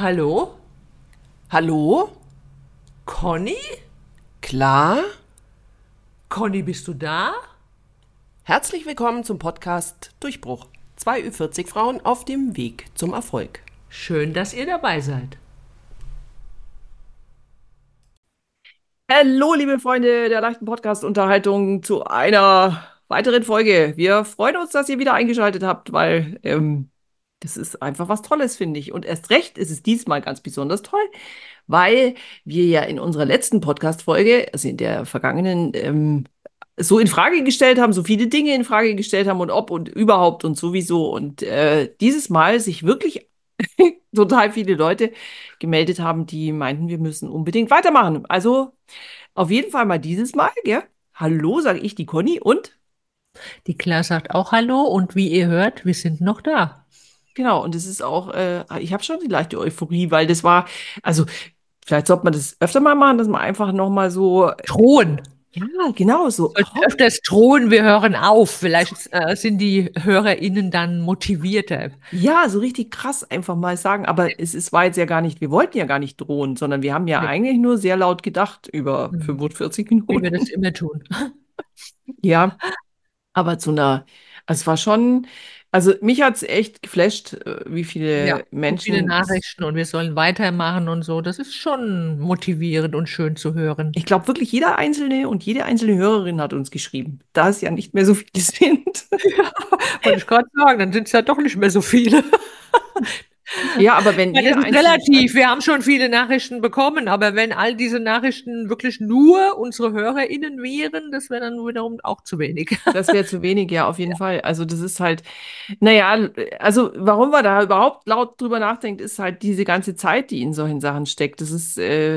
Hallo? Hallo? Conny? Klar? Conny, bist du da? Herzlich willkommen zum Podcast Durchbruch. Zwei Ü40 Frauen auf dem Weg zum Erfolg. Schön, dass ihr dabei seid. Hallo, liebe Freunde der leichten Podcast-Unterhaltung zu einer weiteren Folge. Wir freuen uns, dass ihr wieder eingeschaltet habt, weil das ist einfach was Tolles, finde ich. Und erst recht ist es diesmal ganz besonders toll, weil wir ja in unserer letzten Podcast-Folge, also in der vergangenen, so in Frage gestellt haben, so viele Dinge in Frage gestellt haben und ob und überhaupt und sowieso. Und dieses Mal sich wirklich total viele Leute gemeldet haben, die meinten, wir müssen unbedingt weitermachen. Also auf jeden Fall mal dieses Mal, gell? Hallo, sage ich, die Conny und Die Claire sagt auch Hallo und wie ihr hört, wir sind noch da. genau, und es ist auch, ich habe schon die leichte Euphorie, weil das war, also vielleicht sollte man das öfter mal machen, dass man einfach nochmal so, Drohen. ja, genau, so, Sollten hopp, öfters drohen, wir hören auf. Vielleicht sind die HörerInnen dann motivierter. ja, so richtig krass einfach mal sagen, aber war jetzt ja gar nicht, wir wollten ja gar nicht drohen, sondern wir haben ja Nee. eigentlich nur sehr laut gedacht über Hm. 45 Wie wir das Minuten. immer tun. Ja. Aber also es war schon, also mich hat es echt geflasht, wie Ja, viele so viele Menschen, Nachrichten und wir sollen weitermachen und so. Das ist schon motivierend und schön zu hören. ich glaube wirklich jeder Einzelne und jede einzelne Hörerin hat uns geschrieben, da es ja nicht mehr so viele sind. Wollte ich gerade sagen, dann sind es ja doch nicht mehr so viele. Ja, aber wenn Ja, das jeder ist Einzelne schreibt, relativ. Wir haben schon viele Nachrichten bekommen, aber wenn all diese Nachrichten wirklich nur unsere HörerInnen wären, das wäre dann wiederum auch zu wenig. das wäre zu wenig, ja, auf jeden Fall. Also das ist halt, naja, also warum man da überhaupt laut drüber nachdenkt, ist halt diese ganze Zeit, die in solchen Sachen steckt. Das ist,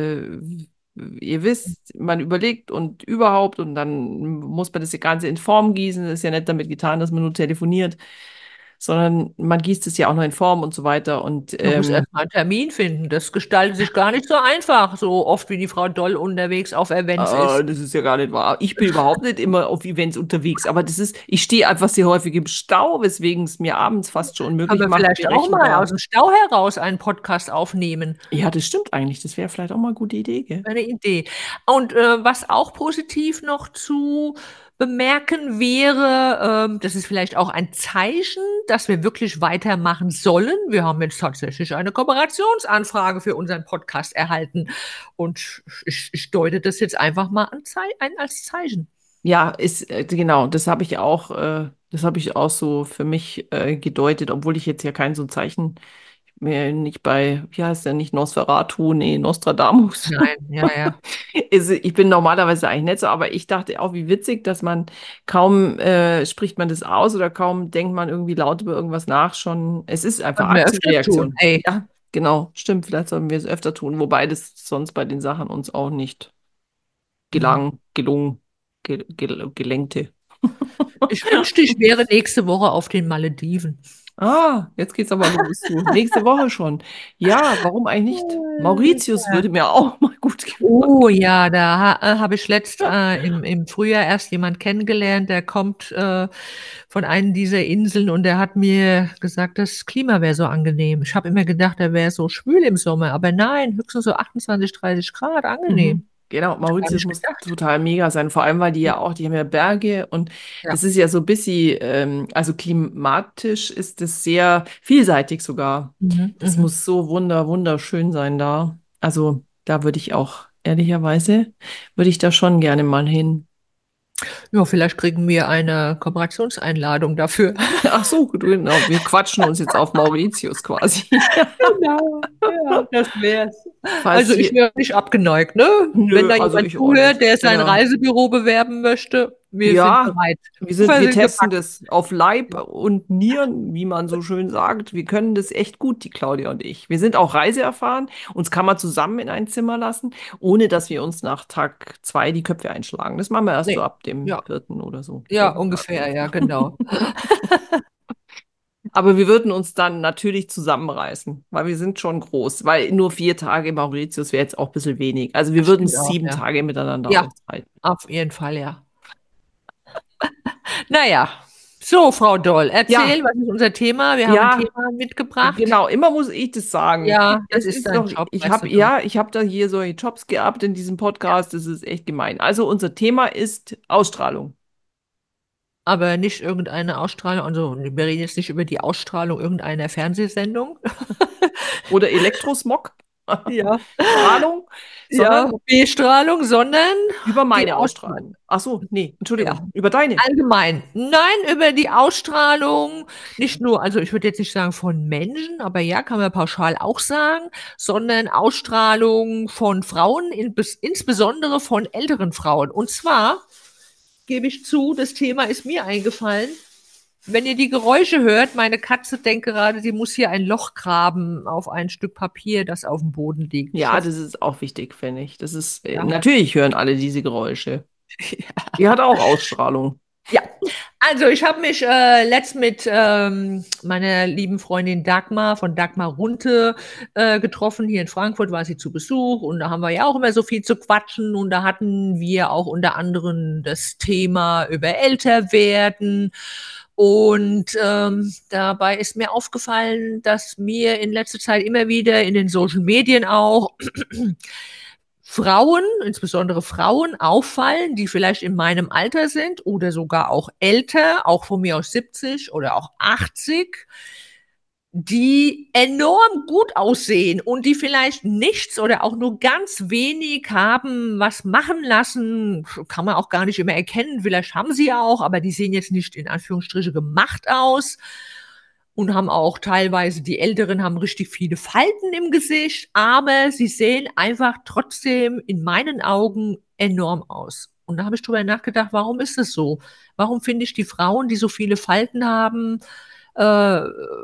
ihr wisst, man überlegt und überhaupt und dann muss man das Ganze in Form gießen. Das ist ja nicht damit getan, dass man nur telefoniert, sondern man gießt es ja auch noch in Form und so weiter. Und Man muss erst mal einen Termin finden. Das gestaltet sich gar nicht so einfach, so oft wie die Frau Doll unterwegs auf Events ist. das ist ja gar nicht wahr. Ich bin überhaupt nicht immer auf Events unterwegs, aber ich stehe einfach sehr häufig im Stau, weswegen es mir abends fast schon Kann unmöglich man macht, vielleicht auch mal aus berechenbar. dem Stau heraus einen Podcast aufnehmen. Ja, das stimmt eigentlich. Das wäre vielleicht auch mal eine gute Idee, gell? Eine Idee. Und was auch positiv noch zu bemerken wäre, das ist vielleicht auch ein Zeichen, dass wir wirklich weitermachen sollen. Wir haben jetzt tatsächlich eine Kooperationsanfrage für unseren Podcast erhalten. Und ich deute das jetzt einfach mal als Zeichen. Ja, genau, das habe ich auch so für mich gedeutet, obwohl ich jetzt ja kein so ein Zeichen mehr nicht bei, wie heißt der, nicht Nosferatu, nee, Nostradamus. Nein, ja, ja. Ich bin normalerweise eigentlich nicht so, aber ich dachte auch, wie witzig, dass man kaum spricht man das aus oder kaum denkt man irgendwie laut über irgendwas nach, schon, es ist einfach Sollten wir öfters tun. Aktienreaktion. Ey. Ja, genau, stimmt, vielleicht sollten wir es öfter tun, wobei das sonst bei den Sachen uns auch nicht Mhm. gelungen, gelenkte. Ich wünschte, ich wäre nächste Woche auf den Malediven. Ah, jetzt geht's aber los, du. Nächste Woche schon. Ja, warum eigentlich nicht? Mauritius würde mir auch mal gut gefallen. Oh ja, da habe ich im Frühjahr erst jemand kennengelernt, der kommt von einer dieser Inseln und der hat mir gesagt, das Klima wäre so angenehm. Ich habe immer gedacht, er wäre so schwül im Sommer, aber nein, höchstens so 28, 30 Grad, angenehm. Mhm. Genau, Hab ich gar Mauritius nicht muss gedacht. total mega sein, vor allem weil die haben ja Berge und Ja. das ist ja so ein bisschen, also klimatisch ist es sehr vielseitig sogar. Mhm, Das mhm. muss so wunderschön sein da. Also da würde ich auch, ehrlicherweise, würde ich da schon gerne mal hin. Ja, vielleicht kriegen wir eine Kooperationseinladung dafür. Ach so, genau, wir quatschen uns jetzt auf Mauritius quasi. Genau, ja, das wär's. Falls Also ich hier, wäre nicht abgeneigt, ne? Wenn nö, da also jemand ich auch zuhört, nicht. der sein Genau. Reisebüro bewerben möchte, wir sind Ja, bereit. wir Wir sind testen gepackt. das auf Leib und Nieren, wie man so schön sagt. Wir können das echt gut, die Claudia und ich. Wir sind auch reiseerfahren. Uns kann man zusammen in ein Zimmer lassen, ohne dass wir uns nach Tag 2 die Köpfe einschlagen. Das machen wir erst so Nee. ab dem Ja, vierten oder so. ja, Vierten Tag oder ungefähr, so. ja, genau. Aber wir würden uns dann natürlich zusammenreißen, weil wir sind schon groß. Weil nur 4 Tage Mauritius wäre jetzt auch ein bisschen wenig. Also wir Das würden stimmt auch, sieben ja. Tage miteinander Ja, aushalten. auf jeden Fall, ja. Naja, So, Frau Doll, Ja, erzähl, was ist unser Thema? Wir haben ein ja, Thema mitgebracht. genau, immer muss ich das sagen. Ja, das Es ist ist dein doch, Job, ich weißt habe du doch. ja, ich habe da hier solche Jobs gehabt in diesem Ja. Podcast, das ist echt gemein. Also unser Thema ist Ausstrahlung Aber nicht irgendeine Ausstrahlung, also wir reden jetzt nicht über die Ausstrahlung irgendeiner Fernsehsendung. oder Elektrosmog, Ja. Strahlung, Ja, sondern B-Strahlung, sondern über die meine Ausstrahlung. Ausstrahlung. Ach so, nee, Ja. Entschuldigung, über deine. Allgemein. Nein, über die Ausstrahlung, nicht nur, also ich würde jetzt nicht sagen von Menschen, aber ja, kann man pauschal auch sagen, sondern Ausstrahlung von Frauen, insbesondere von älteren Frauen. Und zwar gebe ich zu, das Thema ist mir eingefallen. Wenn ihr die Geräusche hört, meine Katze denkt gerade, sie muss hier ein Loch graben auf ein Stück Papier, das auf dem Boden liegt. Ich Ja, hoffe, das ist auch wichtig, finde ich. Das ist, ja. natürlich hören alle diese Geräusche. Die hat auch Ausstrahlung. Ja, also ich habe mich letzt mit meiner lieben Freundin Dagmar von Dagmar Runte getroffen. Hier in Frankfurt war sie zu Besuch und da haben wir ja auch immer so viel zu quatschen und da hatten wir auch unter anderem das Thema über Älterwerden. Und dabei ist mir aufgefallen, dass mir in letzter Zeit immer wieder in den Social Medien auch Frauen, insbesondere Frauen, auffallen, die vielleicht in meinem Alter sind oder sogar auch älter, auch von mir aus 70 oder auch 80, die enorm gut aussehen und die vielleicht nichts oder auch nur ganz wenig haben was machen lassen, kann man auch gar nicht immer erkennen, vielleicht haben sie ja auch, aber die sehen jetzt nicht in Anführungsstriche gemacht aus und haben auch teilweise, die Älteren haben richtig viele Falten im Gesicht, aber sie sehen einfach trotzdem in meinen Augen enorm aus. Und da habe ich drüber nachgedacht, warum ist es so? Warum finde ich die Frauen, die so viele Falten haben, äh,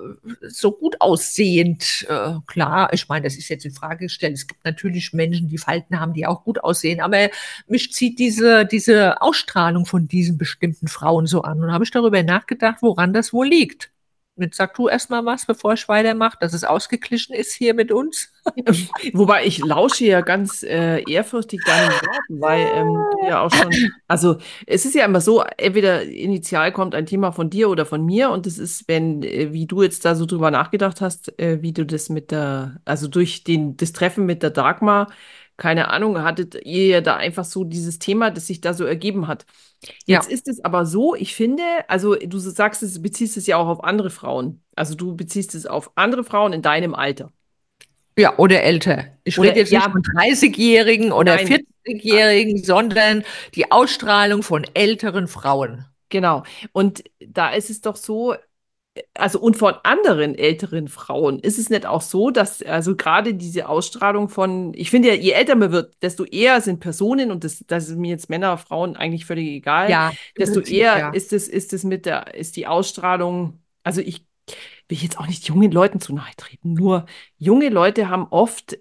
so gut aussehend? Klar, ich meine, das ist jetzt in Frage gestellt. Es gibt natürlich Menschen, die Falten haben, die auch gut aussehen, aber mich zieht diese Ausstrahlung von diesen bestimmten Frauen so an. Und da habe ich darüber nachgedacht, woran das wohl liegt. Jetzt sag du erst mal was, bevor ich weitermache, dass es ausgeglichen ist hier mit uns. Wobei ich lausche ja ganz ehrfürchtig deinen Worten, weil du ja auch schon, also es ist ja immer so, entweder initial kommt ein Thema von dir oder von mir und das ist, wenn, wie du jetzt da so drüber nachgedacht hast, wie du das mit der, also durch das Treffen mit der Dagmar, keine Ahnung, hattet ihr ja da einfach so dieses Thema, das sich da so ergeben hat. Jetzt Ja, ist es aber so, ich finde, also du sagst es, beziehst es ja auch auf andere Frauen. Also du beziehst es auf andere Frauen in deinem Alter. ja, oder älter. Ich rede Oder jetzt nicht ja, von 30-Jährigen oder nein, 40-Jährigen, sondern die Ausstrahlung von älteren Frauen. genau. Und da ist es doch so, also und von anderen älteren Frauen ist es nicht auch so, dass also gerade diese Ausstrahlung von, ich finde ja, je älter man wird, desto eher sind Personen, und das ist mir jetzt Männer, Frauen eigentlich völlig egal, Ja, im desto Prinzip, eher ja. ist es ist die Ausstrahlung, also ich will jetzt auch nicht jungen Leuten zu nahe treten, nur junge Leute haben oft,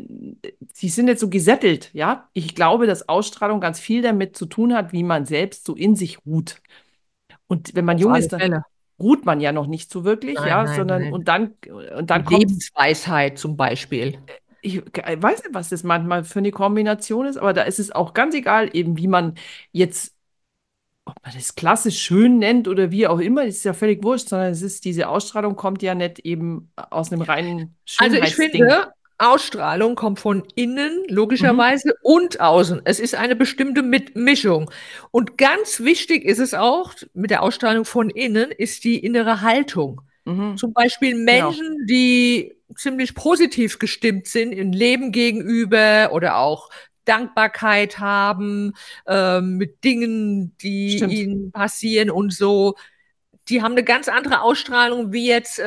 sie sind nicht so gesättelt, ja. Ich glaube, dass Ausstrahlung ganz viel damit zu tun hat, wie man selbst so in sich ruht. Und wenn man Auf jung alle ist, dann Fälle. ruht man ja noch nicht so wirklich, Nein, ja, nein, sondern nein. und Die dann kommt, Lebensweisheit zum Beispiel. ich weiß nicht, was das manchmal für eine Kombination ist, aber da ist es auch ganz egal, eben wie man jetzt, ob man das klassisch schön nennt oder wie auch immer, ist ja völlig wurscht, sondern es ist, diese Ausstrahlung kommt ja nicht eben aus einem reinen Also ich Schönheitsding. finde, Ausstrahlung kommt von innen, Mhm. logischerweise, und außen. Es ist eine bestimmte Mischung. Und ganz wichtig ist es auch, mit der Ausstrahlung von innen, ist die innere Haltung. Mhm. Zum Beispiel Genau. Menschen, die ziemlich positiv gestimmt sind im Leben gegenüber oder auch Dankbarkeit haben mit Dingen, die Stimmt. ihnen passieren und so, die haben eine ganz andere Ausstrahlung wie jetzt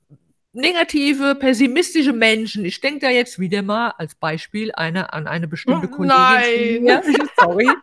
negative, pessimistische Menschen. Ich denke da jetzt wieder mal als Beispiel an eine bestimmte Kollegin von Nein. mir. Sorry.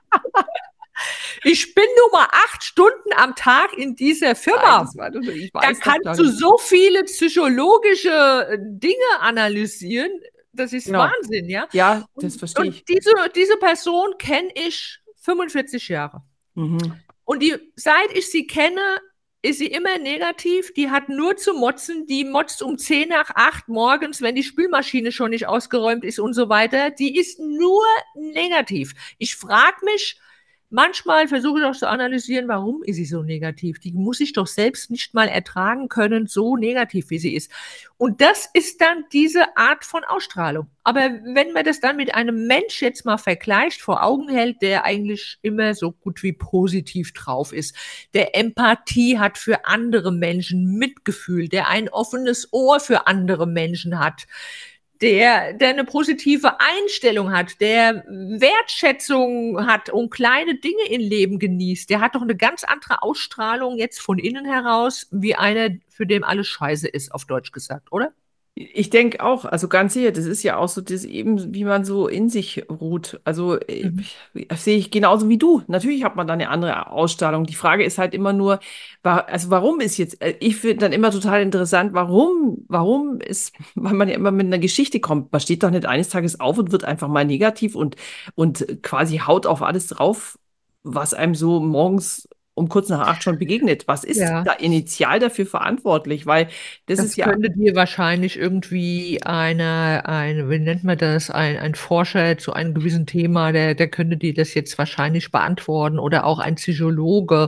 Ich bin nur mal 8 Stunden am Tag in dieser Nein, Firma. das war doch, ich Da weiß doch kannst gar du nicht. so viele psychologische Dinge analysieren. Das ist Genau. Wahnsinn, ja. Ja, das verstehe Und ich. diese Person kenne ich 45 Jahre. Mhm. Und seit ich sie kenne, ist sie immer negativ. Die hat nur zu motzen. Die motzt um 10 nach 8 morgens, wenn die Spülmaschine schon nicht ausgeräumt ist und so weiter. Die ist nur negativ. Ich frage mich, manchmal versuche ich auch zu analysieren, warum ist sie so negativ? Die muss sich doch selbst nicht mal ertragen können, so negativ wie sie ist. Und das ist dann diese Art von Ausstrahlung. Aber wenn man das dann mit einem Mensch jetzt mal vergleicht, vor Augen hält, der eigentlich immer so gut wie positiv drauf ist, der Empathie hat für andere Menschen, Mitgefühl, der ein offenes Ohr für andere Menschen hat, der eine positive Einstellung hat, der Wertschätzung hat und kleine Dinge im Leben genießt, der hat doch eine ganz andere Ausstrahlung jetzt von innen heraus, wie einer, für den alles scheiße ist, auf Deutsch gesagt, oder? Ich denke auch, also ganz sicher, das ist ja auch so das eben, wie man so in sich ruht. Also Mhm. das sehe ich genauso wie du. Natürlich hat man da eine andere Ausstrahlung. Die Frage ist halt immer nur, also warum ist jetzt, ich finde dann immer total interessant, warum ist, weil man ja immer mit einer Geschichte kommt. Man steht doch nicht eines Tages auf und wird einfach mal negativ und quasi haut auf alles drauf, was einem so morgens um kurz nach 8 schon begegnet. Was ist Ja. da initial dafür verantwortlich? Weil das ist Das ja könnte dir wahrscheinlich irgendwie wie nennt man das, ein Forscher zu einem gewissen Thema, der könnte dir das jetzt wahrscheinlich beantworten oder auch ein Psychologe.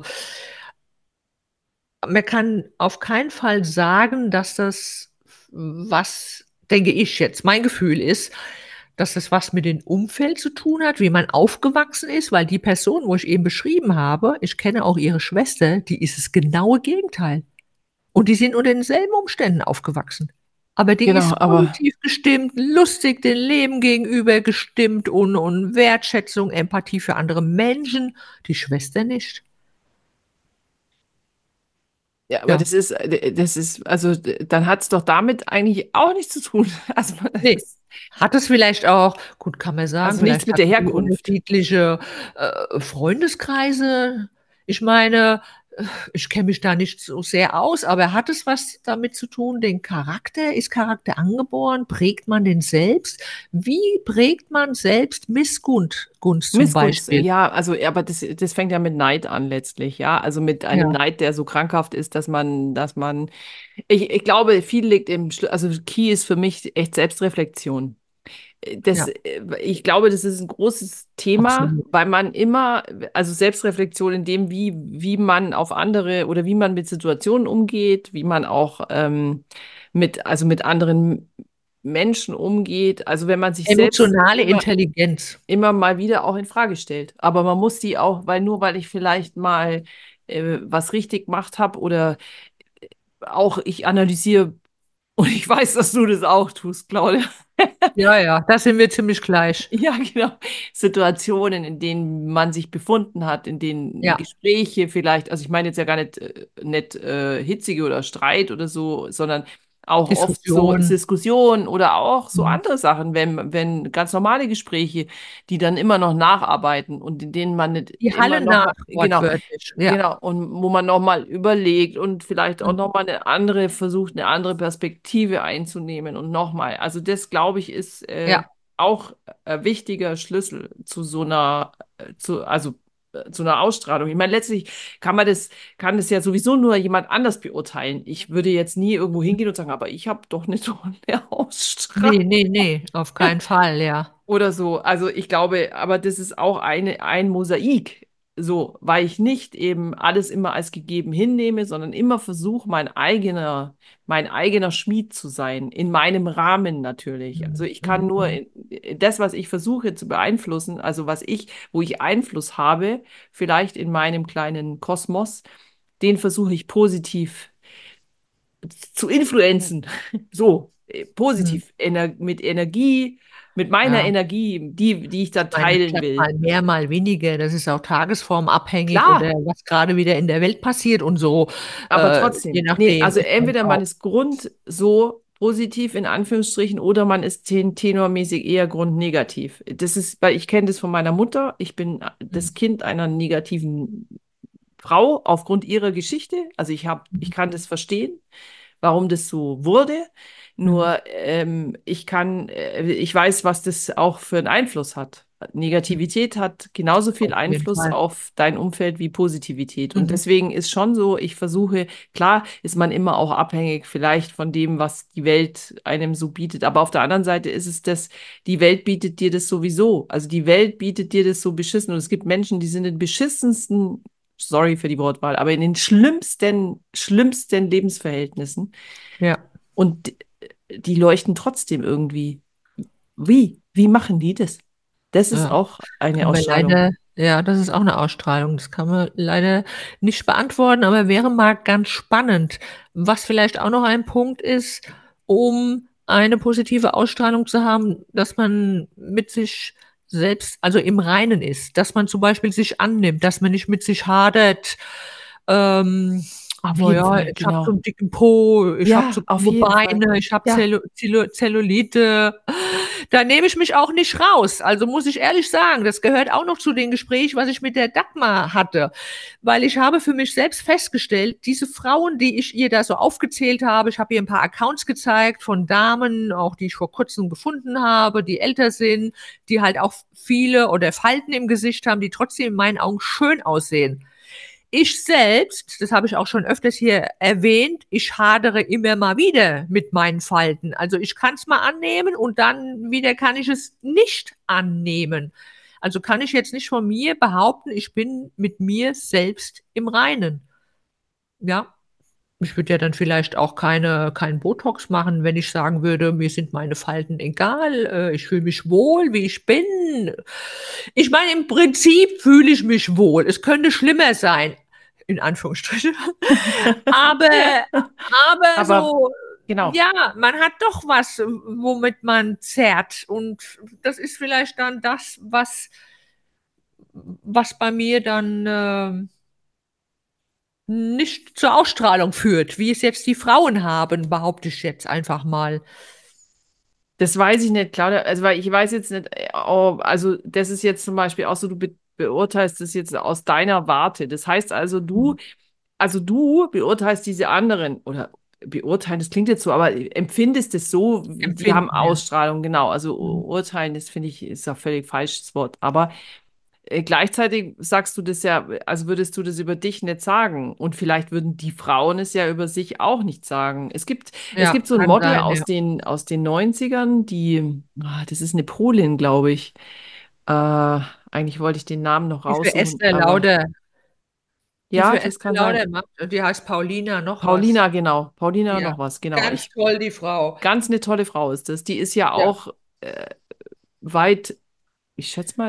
Man kann auf keinen Fall sagen, dass das, was, denke ich jetzt, mein Gefühl ist, dass das was mit dem Umfeld zu tun hat, wie man aufgewachsen ist, weil die Person, wo ich eben beschrieben habe, ich kenne auch ihre Schwester, die ist das genaue Gegenteil. Und die sind unter denselben Umständen aufgewachsen. Aber die genau, ist aber positiv gestimmt, lustig dem Leben gegenüber gestimmt und Wertschätzung, Empathie für andere Menschen. Die Schwester nicht. ja, aber Ja, das ist, also dann hat es doch damit eigentlich auch nichts zu tun. Also, nee. Hat es vielleicht auch, gut, kann man sagen, also nichts vielleicht mit der hatten die Herkunft. unterschiedliche Freundeskreise. Ich meine, ich kenne mich da nicht so sehr aus, aber hat es was damit zu tun, den Charakter? Ist Charakter angeboren? Prägt man den selbst? Wie prägt man selbst Gunst zum Missgunst, Beispiel? ja, also, ja, aber das fängt ja mit Neid an letztlich, ja. Also mit einem Ja, Neid, der so krankhaft ist, ich glaube, viel liegt also Key ist für mich echt Selbstreflexion. ja, Ich glaube, das ist ein großes Thema, absolut. weil man immer, also Selbstreflexion in dem, wie man auf andere oder wie man mit Situationen umgeht, wie man auch also mit anderen Menschen umgeht. Also wenn man sich selbst Emotionale Intelligenz. immer mal wieder auch in Frage stellt. Aber man muss die auch, weil ich vielleicht mal was richtig gemacht habe oder auch ich analysiere und ich weiß, dass du das auch tust, Claudia. Ja, ja, da sind wir ziemlich gleich. Ja, genau. Situationen, in denen man sich befunden hat, in denen Ja, Gespräche vielleicht, also ich meine jetzt ja gar nicht hitzige oder Streit oder so, sondern auch oft so Diskussion. Diskussionen oder auch so Mhm. andere Sachen, wenn ganz normale Gespräche, die dann immer noch nacharbeiten und in denen man nicht Die immer Halle noch nach, mal, genau, wortwörtlich. Ja. genau, und wo man noch mal überlegt und vielleicht auch Mhm. noch mal versucht, eine andere Perspektive einzunehmen und noch mal. Also das, glaube ich, ist Ja. auch wichtiger Schlüssel zu zu einer Ausstrahlung. Ich meine, letztlich kann das ja sowieso nur jemand anders beurteilen. Ich würde jetzt nie irgendwo hingehen und sagen, aber ich habe doch nicht so eine Ausstrahlung Nee, nee, nee, auf keinen Fall, ja. oder so. Also ich glaube, aber das ist auch ein Mosaik. So, weil ich nicht eben alles immer als gegeben hinnehme, sondern immer versuche, mein eigener Schmied zu sein, in meinem Rahmen natürlich. Also Mhm. ich kann nur Mhm. das, was ich versuche zu beeinflussen, also wo ich Einfluss habe, vielleicht in meinem kleinen Kosmos, den versuche ich positiv zu influenzen. So, Mhm. positiv, mit Energie, mit meiner Ja, Energie, die ich da ich meine, das teilen klappt will. mal mehr, mal weniger. Das ist auch tagesformabhängig oder Klar, was gerade wieder in der Welt passiert und so, aber je trotzdem. Nee, nachdem also ist man entweder man auch. ist Grund so positiv in Anführungsstrichen oder man ist tenormäßig eher grundnegativ. Das ist, weil ich kenne das von meiner Mutter. Ich bin das Mhm. Kind einer negativen Frau aufgrund ihrer Geschichte. Also ich Mhm. kann das verstehen, warum das so wurde. Mhm. Nur ich weiß, was das auch für einen Einfluss hat. Negativität hat genauso viel Auf jeden Einfluss Fall. auf dein Umfeld wie Positivität. Und Mhm. deswegen ist schon so, ich versuche, klar ist man immer auch abhängig vielleicht von dem, was die Welt einem so bietet. Aber auf der anderen Seite ist es das, die Welt bietet dir das sowieso. Also die Welt bietet dir das so beschissen. Und es gibt Menschen, die sind in beschissensten, sorry für die Wortwahl, aber in den schlimmsten Lebensverhältnissen. Ja. Und die leuchten trotzdem irgendwie. Wie? Wie machen die das? Das ist Ja. auch eine Kann man Ausstrahlung. leider, ja, das ist auch eine Ausstrahlung. Das kann man leider nicht beantworten, aber wäre mal ganz spannend. Was vielleicht auch noch ein Punkt ist, um eine positive Ausstrahlung zu haben, dass man mit sich selbst, also im Reinen ist, dass man zum Beispiel sich annimmt, dass man nicht mit sich hadert. Ähm, Auf jeden naja, Fall, ich habe so genau. einen dicken Po, ich habe Ja, so auf krumme jeden Fall. Beine, ich habe Ja, Zellulite. Da nehme ich mich auch nicht raus. Also muss ich ehrlich sagen, das gehört auch noch zu dem Gespräch, was ich mit der Dagmar hatte. Weil ich habe für mich selbst festgestellt, diese Frauen, die ich ihr da so aufgezählt habe, ich habe ihr ein paar Accounts gezeigt von Damen, auch die ich vor kurzem gefunden habe, die älter sind, die halt auch viele oder Falten im Gesicht haben, die trotzdem in meinen Augen schön aussehen. Ich selbst, das habe ich auch schon öfters hier erwähnt, ich hadere immer mal wieder mit meinen Falten. Also ich kann es mal annehmen und dann wieder kann ich es nicht annehmen. Also kann ich jetzt nicht von mir behaupten, ich bin mit mir selbst im Reinen. Ja, ich würde ja dann vielleicht auch kein Botox machen, wenn ich sagen würde, mir sind meine Falten egal, ich fühle mich wohl, wie ich bin. Ich meine, im Prinzip fühle ich mich wohl. Es könnte schlimmer sein, in Anführungsstrichen. Aber, aber aber so, genau. ja, man hat doch was, womit man zerrt. Und das ist vielleicht dann das, was bei mir dann nicht zur Ausstrahlung führt, wie es jetzt die Frauen haben, behaupte ich jetzt einfach mal. Das weiß ich nicht, Claudia. Also, weil ich weiß jetzt nicht, oh, also das ist jetzt zum Beispiel auch so, du be beurteilst das jetzt aus deiner Warte. Das heißt also du beurteilst diese anderen oder beurteilen, das klingt jetzt so, aber empfindest es so, die haben Empfinden, ja. Ausstrahlung, genau. Also Mhm. urteilen, das finde ich, ist ein völlig falsches Wort. Aber gleichzeitig sagst du das ja, also würdest du das über dich nicht sagen. Und vielleicht würden die Frauen es ja über sich auch nicht sagen. Es Ja, gibt so ein kann Model sein, ja. aus den Neunzigern, das ist eine Polin, glaube ich. Eigentlich wollte ich den Namen noch Die für raussuchen, Esther aber Lauder, die ja, für das Esther kann sein. Lauder macht, die heißt Paulina noch was. Paulina, genau. Paulina Ja, noch was, genau. ganz toll, die Frau. Ganz eine tolle Frau ist das. Die ist ja Ja. auch weit, ich schätze mal,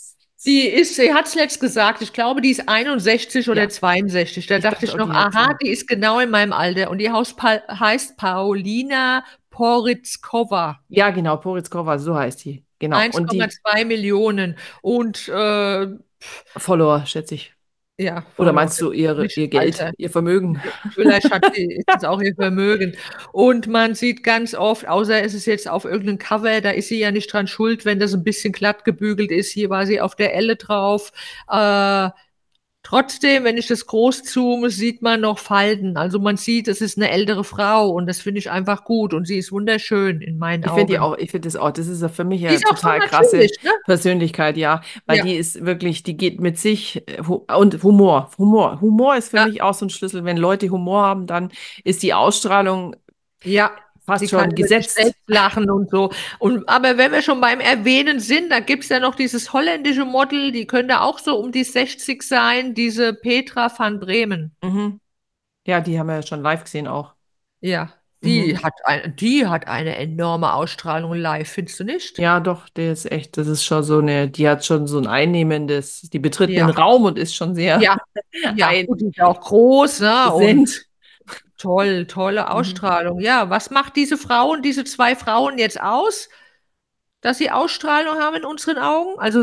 Sie hat es letzt gesagt, ich glaube, die ist 61 oder ja, 62. Da ich dachte dachte ich auch, noch, die hat aha, so. die ist genau in meinem Alter. Und die heißt Paulina Porizkova. Ja, genau, Porizkova, so heißt die. Genau. Und die 1,2 Millionen. Und Follower, schätze ich. ja, Oder Follower, meinst du ihr nicht Geld, Alter. ihr Vermögen? Vielleicht ist es auch ihr Vermögen. Und man sieht ganz oft, außer es ist jetzt auf irgendeinem Cover, da ist sie ja nicht dran schuld, wenn das ein bisschen glatt gebügelt ist. Hier war sie auf der Elle drauf. Äh, Trotzdem, wenn ich das groß zoome, sieht man noch Falten. Also man sieht, es ist eine ältere Frau und das finde ich einfach gut und sie ist wunderschön in meinen Ich finde die Augen. auch, ich finde das auch, das ist ja für mich Die eine ist auch so total krasse natürlich, ne? Persönlichkeit, ja, weil Ja, die ist wirklich, die geht mit sich und Humor ist für ja, mich auch so ein Schlüssel. Wenn Leute Humor haben, dann ist die Ausstrahlung ja. fast Die kann schon über sich gesetzt. selbst lachen und so. Und, aber wenn wir schon beim Erwähnen sind, da gibt's ja noch dieses holländische Model, die könnte auch so um die 60 sein, diese Petra van Bremen. Mhm. Ja, die haben wir ja schon live gesehen auch. Ja, Mhm. die hat eine enorme Ausstrahlung live, findest du nicht? Ja, doch, der ist echt, das ist schon so eine, die hat schon so ein einnehmendes, die betritt einen Ja, Raum und ist schon sehr ja, ja. Gut, die ist ja auch groß, ne? Und präsent. toll, tolle Mhm. Ausstrahlung. Ja, was macht diese Frauen, diese zwei Frauen jetzt aus, dass sie Ausstrahlung haben in unseren Augen? Also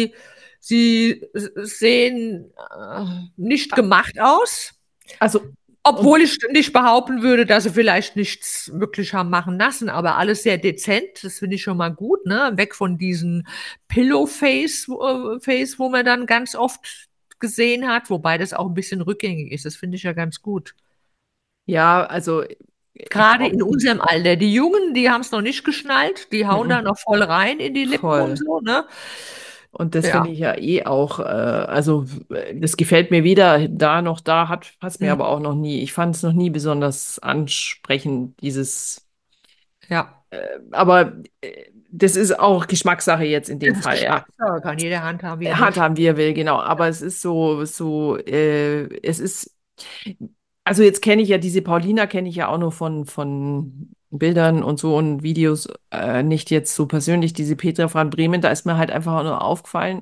sie sehen nicht gemacht aus, Also, und obwohl ich nicht behaupten würde, dass sie vielleicht nichts wirklich haben machen lassen, aber alles sehr dezent. Das finde ich schon mal gut, ne? Weg von diesen Pillow-Face, Face, wo man dann ganz oft gesehen hat, wobei das auch ein bisschen rückgängig ist. Das finde ich ja ganz gut. ja, also ich Gerade brauche in unserem Alter. Die Jungen, die haben es noch nicht geschnallt, die hauen da mhm. noch voll rein in die Lippen und Voll. so, ne? Und das Ja. finde ich ja eh auch, also das gefällt mir weder da noch da, hat es mir Hm. aber auch noch nie. Ich fand es noch nie besonders ansprechend, dieses, Ja. aber das ist auch Geschmackssache jetzt in dem Das ist Fall, ja. Geschmackssache, kann jeder handhaben, wie er möchte. Handhaben, wie er will, genau. Aber es ist es ist, also jetzt kenne ich ja diese Paulina, kenne ich ja auch nur von Bildern und so und Videos, nicht jetzt so persönlich, diese Petra von Bremen, da ist mir halt einfach nur aufgefallen,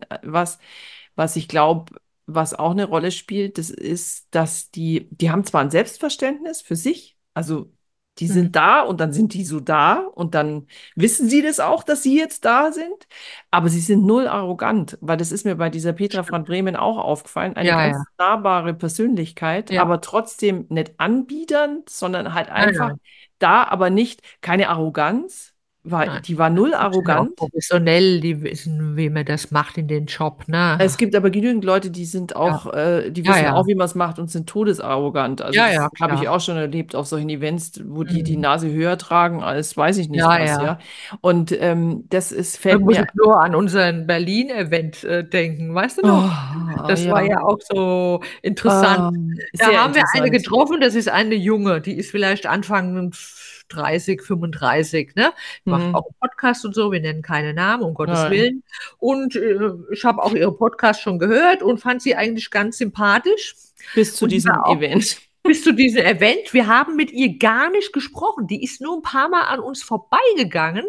was ich glaube, was auch eine Rolle spielt, das ist, dass die haben zwar ein Selbstverständnis für sich, also die Hm. sind da und dann sind die so da und dann wissen sie das auch, dass sie jetzt da sind. Aber sie sind null arrogant, weil das ist mir bei dieser Petra von Stimmt. Bremen auch aufgefallen. Eine Ja, ja. ganz nahbare Persönlichkeit, Ja. aber trotzdem nicht anbiedernd, sondern halt Nein, einfach nein. da, aber nicht keine Arroganz. Nein. Die war null Die sind ja auch arrogant. professionell, die wissen, wie man das macht in den Job, Es ne? gibt aber genügend Leute, die sind Ja. auch, die Ja, wissen auch, ja. wie man es macht und sind todesarrogant. Also Ja, das ja, habe ich klar. auch schon erlebt auf solchen Events, wo die Mhm. Nase höher tragen als weiß ich nicht Ja, was, ja. ja. Und das ist, Da fällt muss mir, ich nur an unseren Berlin-Event denken. Weißt du noch? oh, Das war ja, ja auch so interessant. Da sehr haben wir eine interessant. getroffen, das ist eine Junge, die ist vielleicht Anfang 30, 35, ne? Macht Hm. auch einen Podcast und so, wir nennen keine Namen, um Gottes Ja, Willen. Und ich habe auch ihre Podcast schon gehört und fand sie eigentlich ganz sympathisch. bis zu Und die diesem war auch Event. bis zu diesem Event, wir haben mit ihr gar nicht gesprochen. Die ist nur ein paar Mal an uns vorbeigegangen.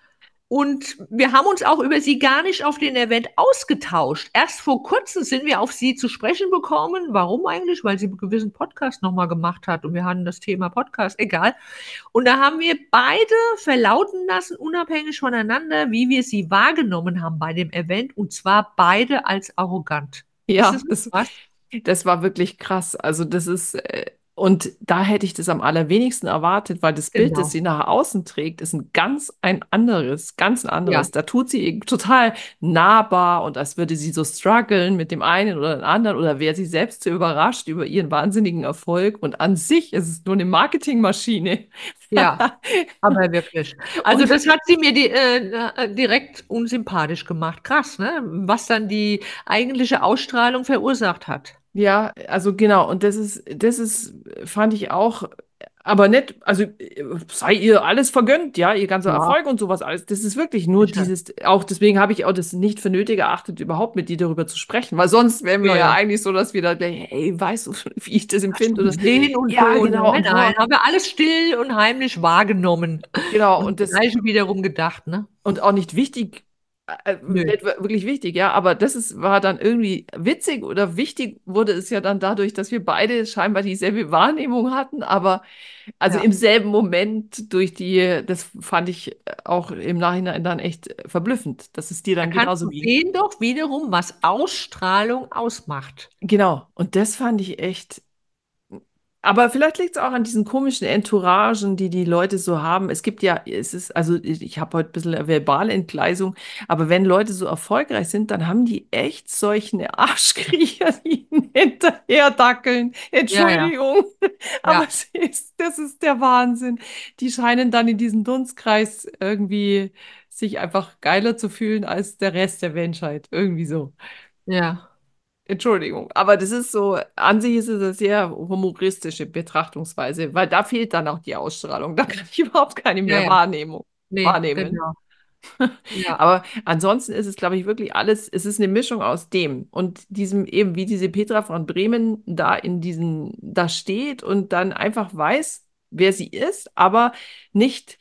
Und wir haben uns auch über sie gar nicht auf den Event ausgetauscht. Erst vor kurzem sind wir auf sie zu sprechen gekommen. Warum eigentlich? Weil sie einen gewissen Podcast nochmal gemacht hat und wir hatten das Thema Podcast, egal. Und da haben wir beide verlauten lassen, unabhängig voneinander, wie wir sie wahrgenommen haben bei dem Event, und zwar beide als arrogant. Ist das Ja, nicht was? das war wirklich krass. Also das ist, und da hätte ich das am allerwenigsten erwartet, weil das Bild, das Genau. sie nach außen trägt, ist ein anderes, ganz ein Ja, anderes. Da tut sie total nahbar und als würde sie so strugglen mit dem einen oder dem anderen oder wäre sie selbst so überrascht über ihren wahnsinnigen Erfolg. Und an sich ist es nur eine Marketingmaschine. ja. Aber wirklich. Also Und das hat sie mir direkt unsympathisch gemacht. Krass, ne? Was dann die eigentliche Ausstrahlung verursacht hat. ja, also genau, und fand ich auch, aber nicht, also sei ihr alles vergönnt, ja, ihr ganzer Ja, Erfolg und sowas alles. Das ist wirklich nur sicher. dieses, auch deswegen habe ich auch das nicht für nötig erachtet, überhaupt mit dir darüber zu sprechen, weil sonst wären wir Ja, ja ja. eigentlich so, dass wir da gleich, hey, weißt du, wie ich das Hast empfinde? du Oder gesehen und ja, so? genau, Nein, und nein, boah, haben wir alles still und heimlich wahrgenommen. genau, Und das Gleiche wiederum gedacht, ne? und auch nicht wichtig, Nö. nicht wirklich wichtig, ja, aber war dann irgendwie witzig oder wichtig wurde es ja dann dadurch, dass wir beide scheinbar dieselbe Wahrnehmung hatten, aber also Ja. im selben Moment das fand ich auch im Nachhinein dann echt verblüffend, dass es dir Da dann kannst genauso du ging. sehen doch wiederum, was Ausstrahlung ausmacht. Genau, und das fand ich echt. Aber vielleicht liegt es auch an diesen komischen Entouragen, die die Leute so haben. Es gibt ja, also ich habe heute ein bisschen eine verbale Entgleisung, aber wenn Leute so erfolgreich sind, dann haben die echt solche Arschkriecher, die ihnen hinterher dackeln. Ja, ja, Entschuldigung, aber ja, das ist der Wahnsinn. Die scheinen dann in diesem Dunstkreis irgendwie sich einfach geiler zu fühlen als der Rest der Menschheit. Irgendwie so. ja, Entschuldigung, aber das ist so, an sich ist es eine sehr humoristische Betrachtungsweise, weil da fehlt dann auch die Ausstrahlung. Da kann ich überhaupt keine ja, mehr ja. Nee, wahrnehmen. genau. Ja, Aber ansonsten ist es, glaube ich, wirklich alles, es ist eine Mischung aus dem und diesem eben, wie diese Petra von Bremen da steht und dann einfach weiß, wer sie ist, aber nicht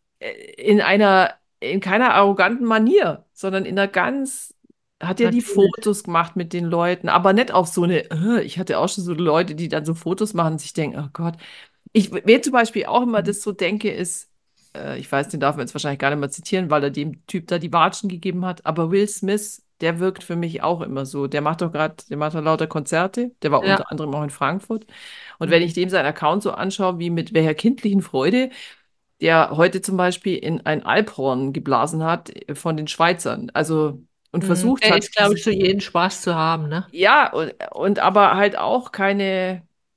in keiner arroganten Manier, sondern in einer hat ja die natürlich. Fotos gemacht mit den Leuten, aber nicht auf so eine, ich hatte auch schon so Leute, die dann so Fotos machen und sich denken, oh Gott. Wer zum Beispiel auch immer das so denke, ist, ich weiß, den darf man jetzt wahrscheinlich gar nicht mehr zitieren, weil er dem Typ da die Watschen gegeben hat, aber Will Smith, der wirkt für mich auch immer so. Der macht doch lauter Konzerte, der war Ja. unter anderem auch in Frankfurt. Und wenn ich Mhm. dem seinen Account so anschaue, wie mit welcher kindlichen Freude der heute zum Beispiel in ein Alphorn geblasen hat von den Schweizern. Also und Mhm. versucht Der hat, ist, glaube ich, für jeden Spaß zu haben, ne? ja, und aber halt auch keine,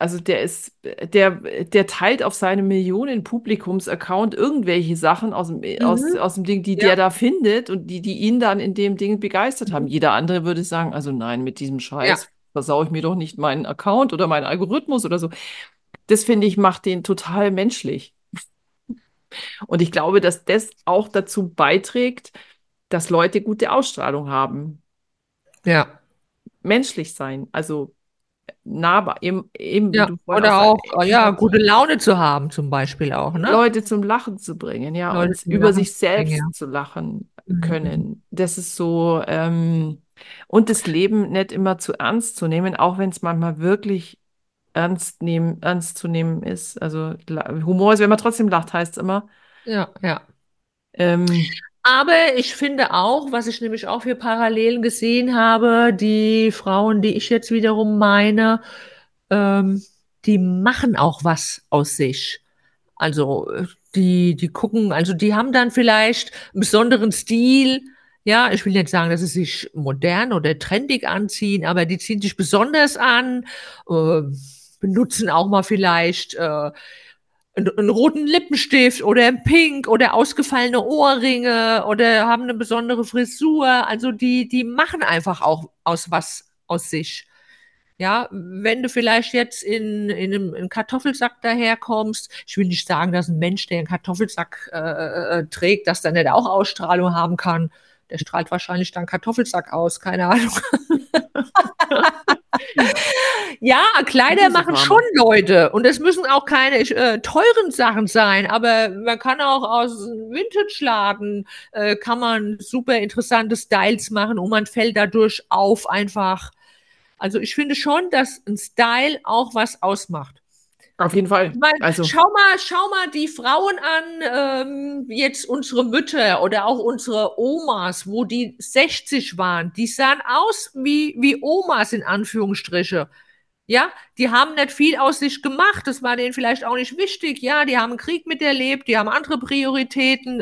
Also der teilt auf seinem Millionen-Publikums-Account irgendwelche Sachen Mhm. aus dem Ding, die Ja. der da findet und die ihn dann in dem Ding begeistert haben. Mhm. Jeder andere würde sagen, also nein, mit diesem Ja. Scheiß versaue ich mir doch nicht meinen Account oder meinen Algorithmus oder so. Das finde ich, macht den total menschlich. Und ich glaube, dass das auch dazu beiträgt, dass Leute gute Ausstrahlung haben. Ja. Menschlich sein, also nahbar, eben wie Ja. du vorhin auch Oder sagst, auch, ja, gute Empathie. Laune zu haben, zum Beispiel auch, ne? Leute zum Lachen zu bringen, ja, Leute und zum über Lachen sich zu bringen, ja. selbst zu lachen Mhm. können. Das ist so, und das Leben nicht immer zu ernst zu nehmen, auch wenn es manchmal wirklich ernst zu nehmen ist. Also Humor ist, wenn man trotzdem lacht, heißt es immer. Ja, ja. Ähm, Aber ich finde auch, was ich nämlich auch für Parallelen gesehen habe, die Frauen, die ich jetzt wiederum meine, ähm, die machen auch was aus sich. Also die gucken, also die haben dann vielleicht einen besonderen Stil. Ja, ich will nicht sagen, dass sie sich modern oder trendig anziehen, aber die ziehen sich besonders an, äh, benutzen auch mal vielleicht einen roten Lippenstift oder ein Pink oder ausgefallene Ohrringe oder haben eine besondere Frisur. Also die machen einfach auch aus was aus sich. Ja, wenn du vielleicht jetzt in einem Kartoffelsack daherkommst, ich will nicht sagen, dass ein Mensch, der einen Kartoffelsack trägt, dass der nicht auch Ausstrahlung haben kann. Der strahlt wahrscheinlich dann Kartoffelsack aus, keine Ahnung. Ja, Kleider machen schon Gemüsefarmer. Leute. Und es müssen auch keine teuren Sachen sein, aber man kann auch aus einem Vintage-Laden, kann man super interessante Styles machen und man fällt dadurch auf einfach. Also ich finde schon, dass ein Style auch was ausmacht. Auf jeden Ich Fall. meine, Also, schau mal die Frauen an, jetzt unsere Mütter oder auch unsere Omas, wo die 60 waren. Die sahen aus wie Omas in Anführungsstriche. Ja, die haben nicht viel aus sich gemacht. Das war denen vielleicht auch nicht wichtig. Ja, die haben einen Krieg miterlebt, die haben andere Prioritäten.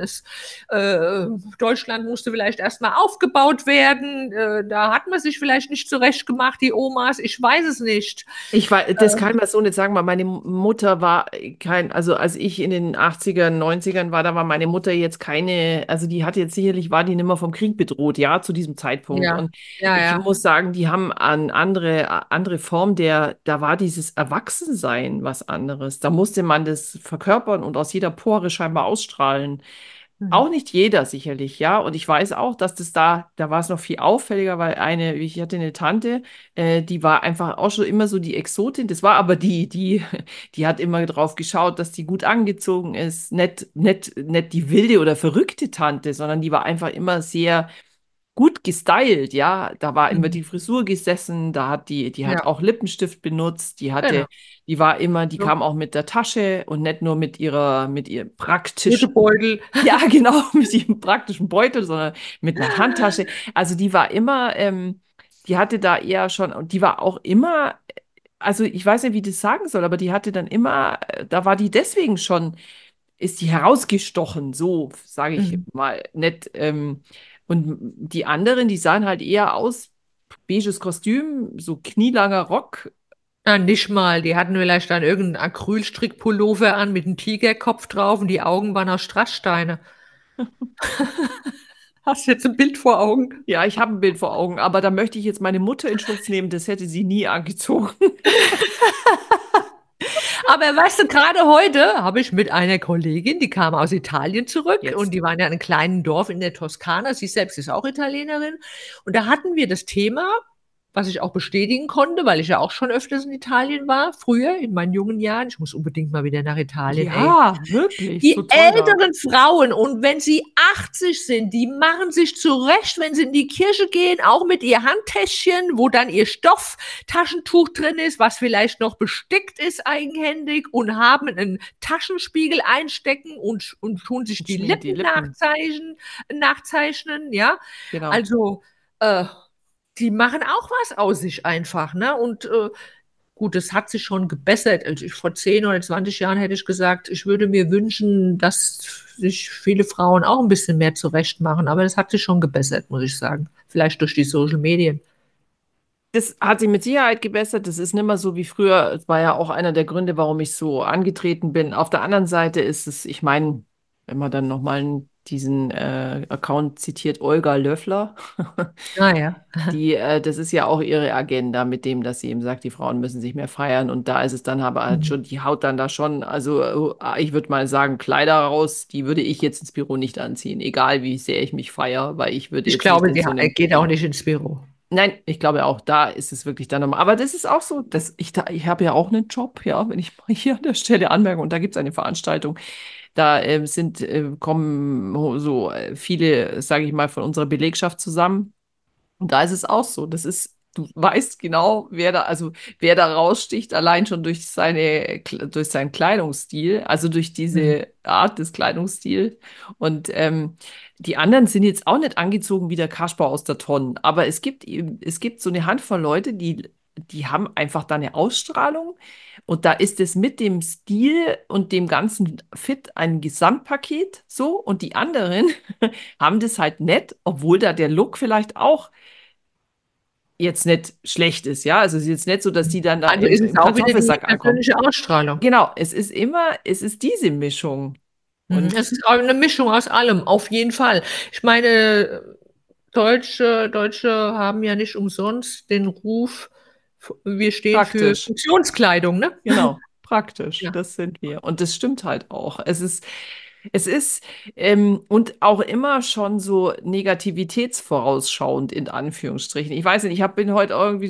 Deutschland musste vielleicht erstmal aufgebaut werden. Da hat man sich vielleicht nicht zurecht gemacht, die Omas. Ich weiß es nicht. ich weiß, das kann man so nicht sagen, weil meine Mutter war also als ich in den 80ern, 90ern war, da war meine Mutter jetzt keine, also die hatte jetzt sicherlich, war die nicht mehr vom Krieg bedroht, ja, zu diesem Zeitpunkt. Ja, Und ja, ich ja. muss sagen, die haben an andere Form da war dieses Erwachsensein was anderes. Da musste man das verkörpern und aus jeder Pore scheinbar ausstrahlen. Mhm. Auch nicht jeder sicherlich, ja. Und ich weiß auch, dass da war es noch viel auffälliger, weil ich hatte eine Tante, die war einfach auch schon immer so die Exotin. Das war aber die hat immer drauf geschaut, dass die gut angezogen ist. Nicht die wilde oder verrückte Tante, sondern die war einfach immer sehr gut gestylt, ja. Da war immer Mhm. die Frisur gesessen, die hat Ja, auch Lippenstift benutzt, genau. die So, kam auch mit der Tasche und nicht nur mit ihr praktischen, Jutebeutel. ja, genau, mit ihrem praktischen Beutel, sondern mit einer Handtasche. Also die war immer, die hatte da eher schon, und die war auch immer, also ich weiß nicht, wie ich das sagen soll, aber die hatte dann immer, da war die deswegen schon, ist die herausgestochen, so sage ich Mhm. mal, nett. Und die anderen, die sahen halt eher aus, beiges Kostüm, so knielanger Rock. Ja, nicht mal. Die hatten vielleicht dann irgendeinen Acrylstrickpullover an mit einem Tigerkopf drauf und die Augen waren aus Strasssteine. Hast du jetzt ein Bild vor Augen? Ja, ich habe ein Bild vor Augen, aber da möchte ich jetzt meine Mutter in Schutz nehmen, das hätte sie nie angezogen. Aber weißt du, gerade heute habe ich mit einer Kollegin, die kam aus Italien zurück und Jetzt. die waren ja in einem kleinen Dorf in der Toskana. Sie selbst ist auch Italienerin. Und da hatten wir das Thema, was ich auch bestätigen konnte, weil ich ja auch schon öfters in Italien war, früher in meinen jungen Jahren. Ich muss unbedingt mal wieder nach Italien, ey. Ja, wirklich, so Die toll da. älteren Frauen, und wenn sie 80 sind, die machen sich zurecht, wenn sie in die Kirche gehen, auch mit ihr Handtäschchen, wo dann ihr Stofftaschentuch drin ist, was vielleicht noch bestickt ist eigenhändig, und haben einen Taschenspiegel einstecken und tun sich Und die schmiert die Lippen Lippen. nachzeichnen, ja. Genau. Also, äh, die machen auch was aus sich einfach, ne? Und gut, das hat sich schon gebessert. Also vor 10 oder 20 Jahren hätte ich gesagt, ich würde mir wünschen, dass sich viele Frauen auch ein bisschen mehr zurecht machen. Aber das hat sich schon gebessert, muss ich sagen. Vielleicht durch die Social Medien. Das hat sich mit Sicherheit gebessert. Das ist nicht mehr so wie früher. Es war ja auch einer der Gründe, warum ich so angetreten bin. Auf der anderen Seite ist es, ich meine, wenn man dann nochmal diesen Account zitiert, Olga Löffler, Ah ja. das ist ja auch ihre Agenda mit dem, dass sie eben sagt, die Frauen müssen sich mehr feiern. Und da ist es dann aber halt Mhm. schon, die haut dann da schon, also ich würde mal sagen, Kleider raus, die würde ich jetzt ins Büro nicht anziehen, egal wie sehr ich mich feiere, weil ich würde Ich jetzt nicht glaube, in die so einem. geht auch nicht ins Büro. Nein, ich glaube auch, da ist es wirklich dann nochmal. Aber das ist auch so, ich habe ja auch einen Job, ja, wenn ich mal hier an der Stelle anmerke, und da gibt es eine Veranstaltung, da kommen so viele, sage ich mal, von unserer Belegschaft zusammen. Und da ist es auch so. Du weißt genau, wer da raussticht, allein schon durch seinen Kleidungsstil, also durch Mhm. diese Art des Kleidungsstils. Und die anderen sind jetzt auch nicht angezogen wie der Kasper aus der Tonne. Aber es gibt so eine Handvoll Leute, die haben einfach da eine Ausstrahlung. Und da ist es mit dem Stil und dem ganzen Fit ein Gesamtpaket so. Und die anderen haben das halt nett, obwohl da der Look vielleicht auch jetzt nicht schlecht ist, ja. Also es ist jetzt nicht so, dass die dann da Also ist es im auch wieder die Kartoffelsack ankommen. persönliche Ausstrahlung. Genau, es ist diese Mischung. Und Es ist auch eine Mischung aus allem, auf jeden Fall. Ich meine, Deutsche haben ja nicht umsonst den Ruf, wir stehen für praktisch, Funktionskleidung, ne? genau, praktisch, Ja. das sind wir. Und das stimmt halt auch. Es ist und auch immer schon so negativitätsvorausschauend in Anführungsstrichen. Ich weiß nicht, bin heute irgendwie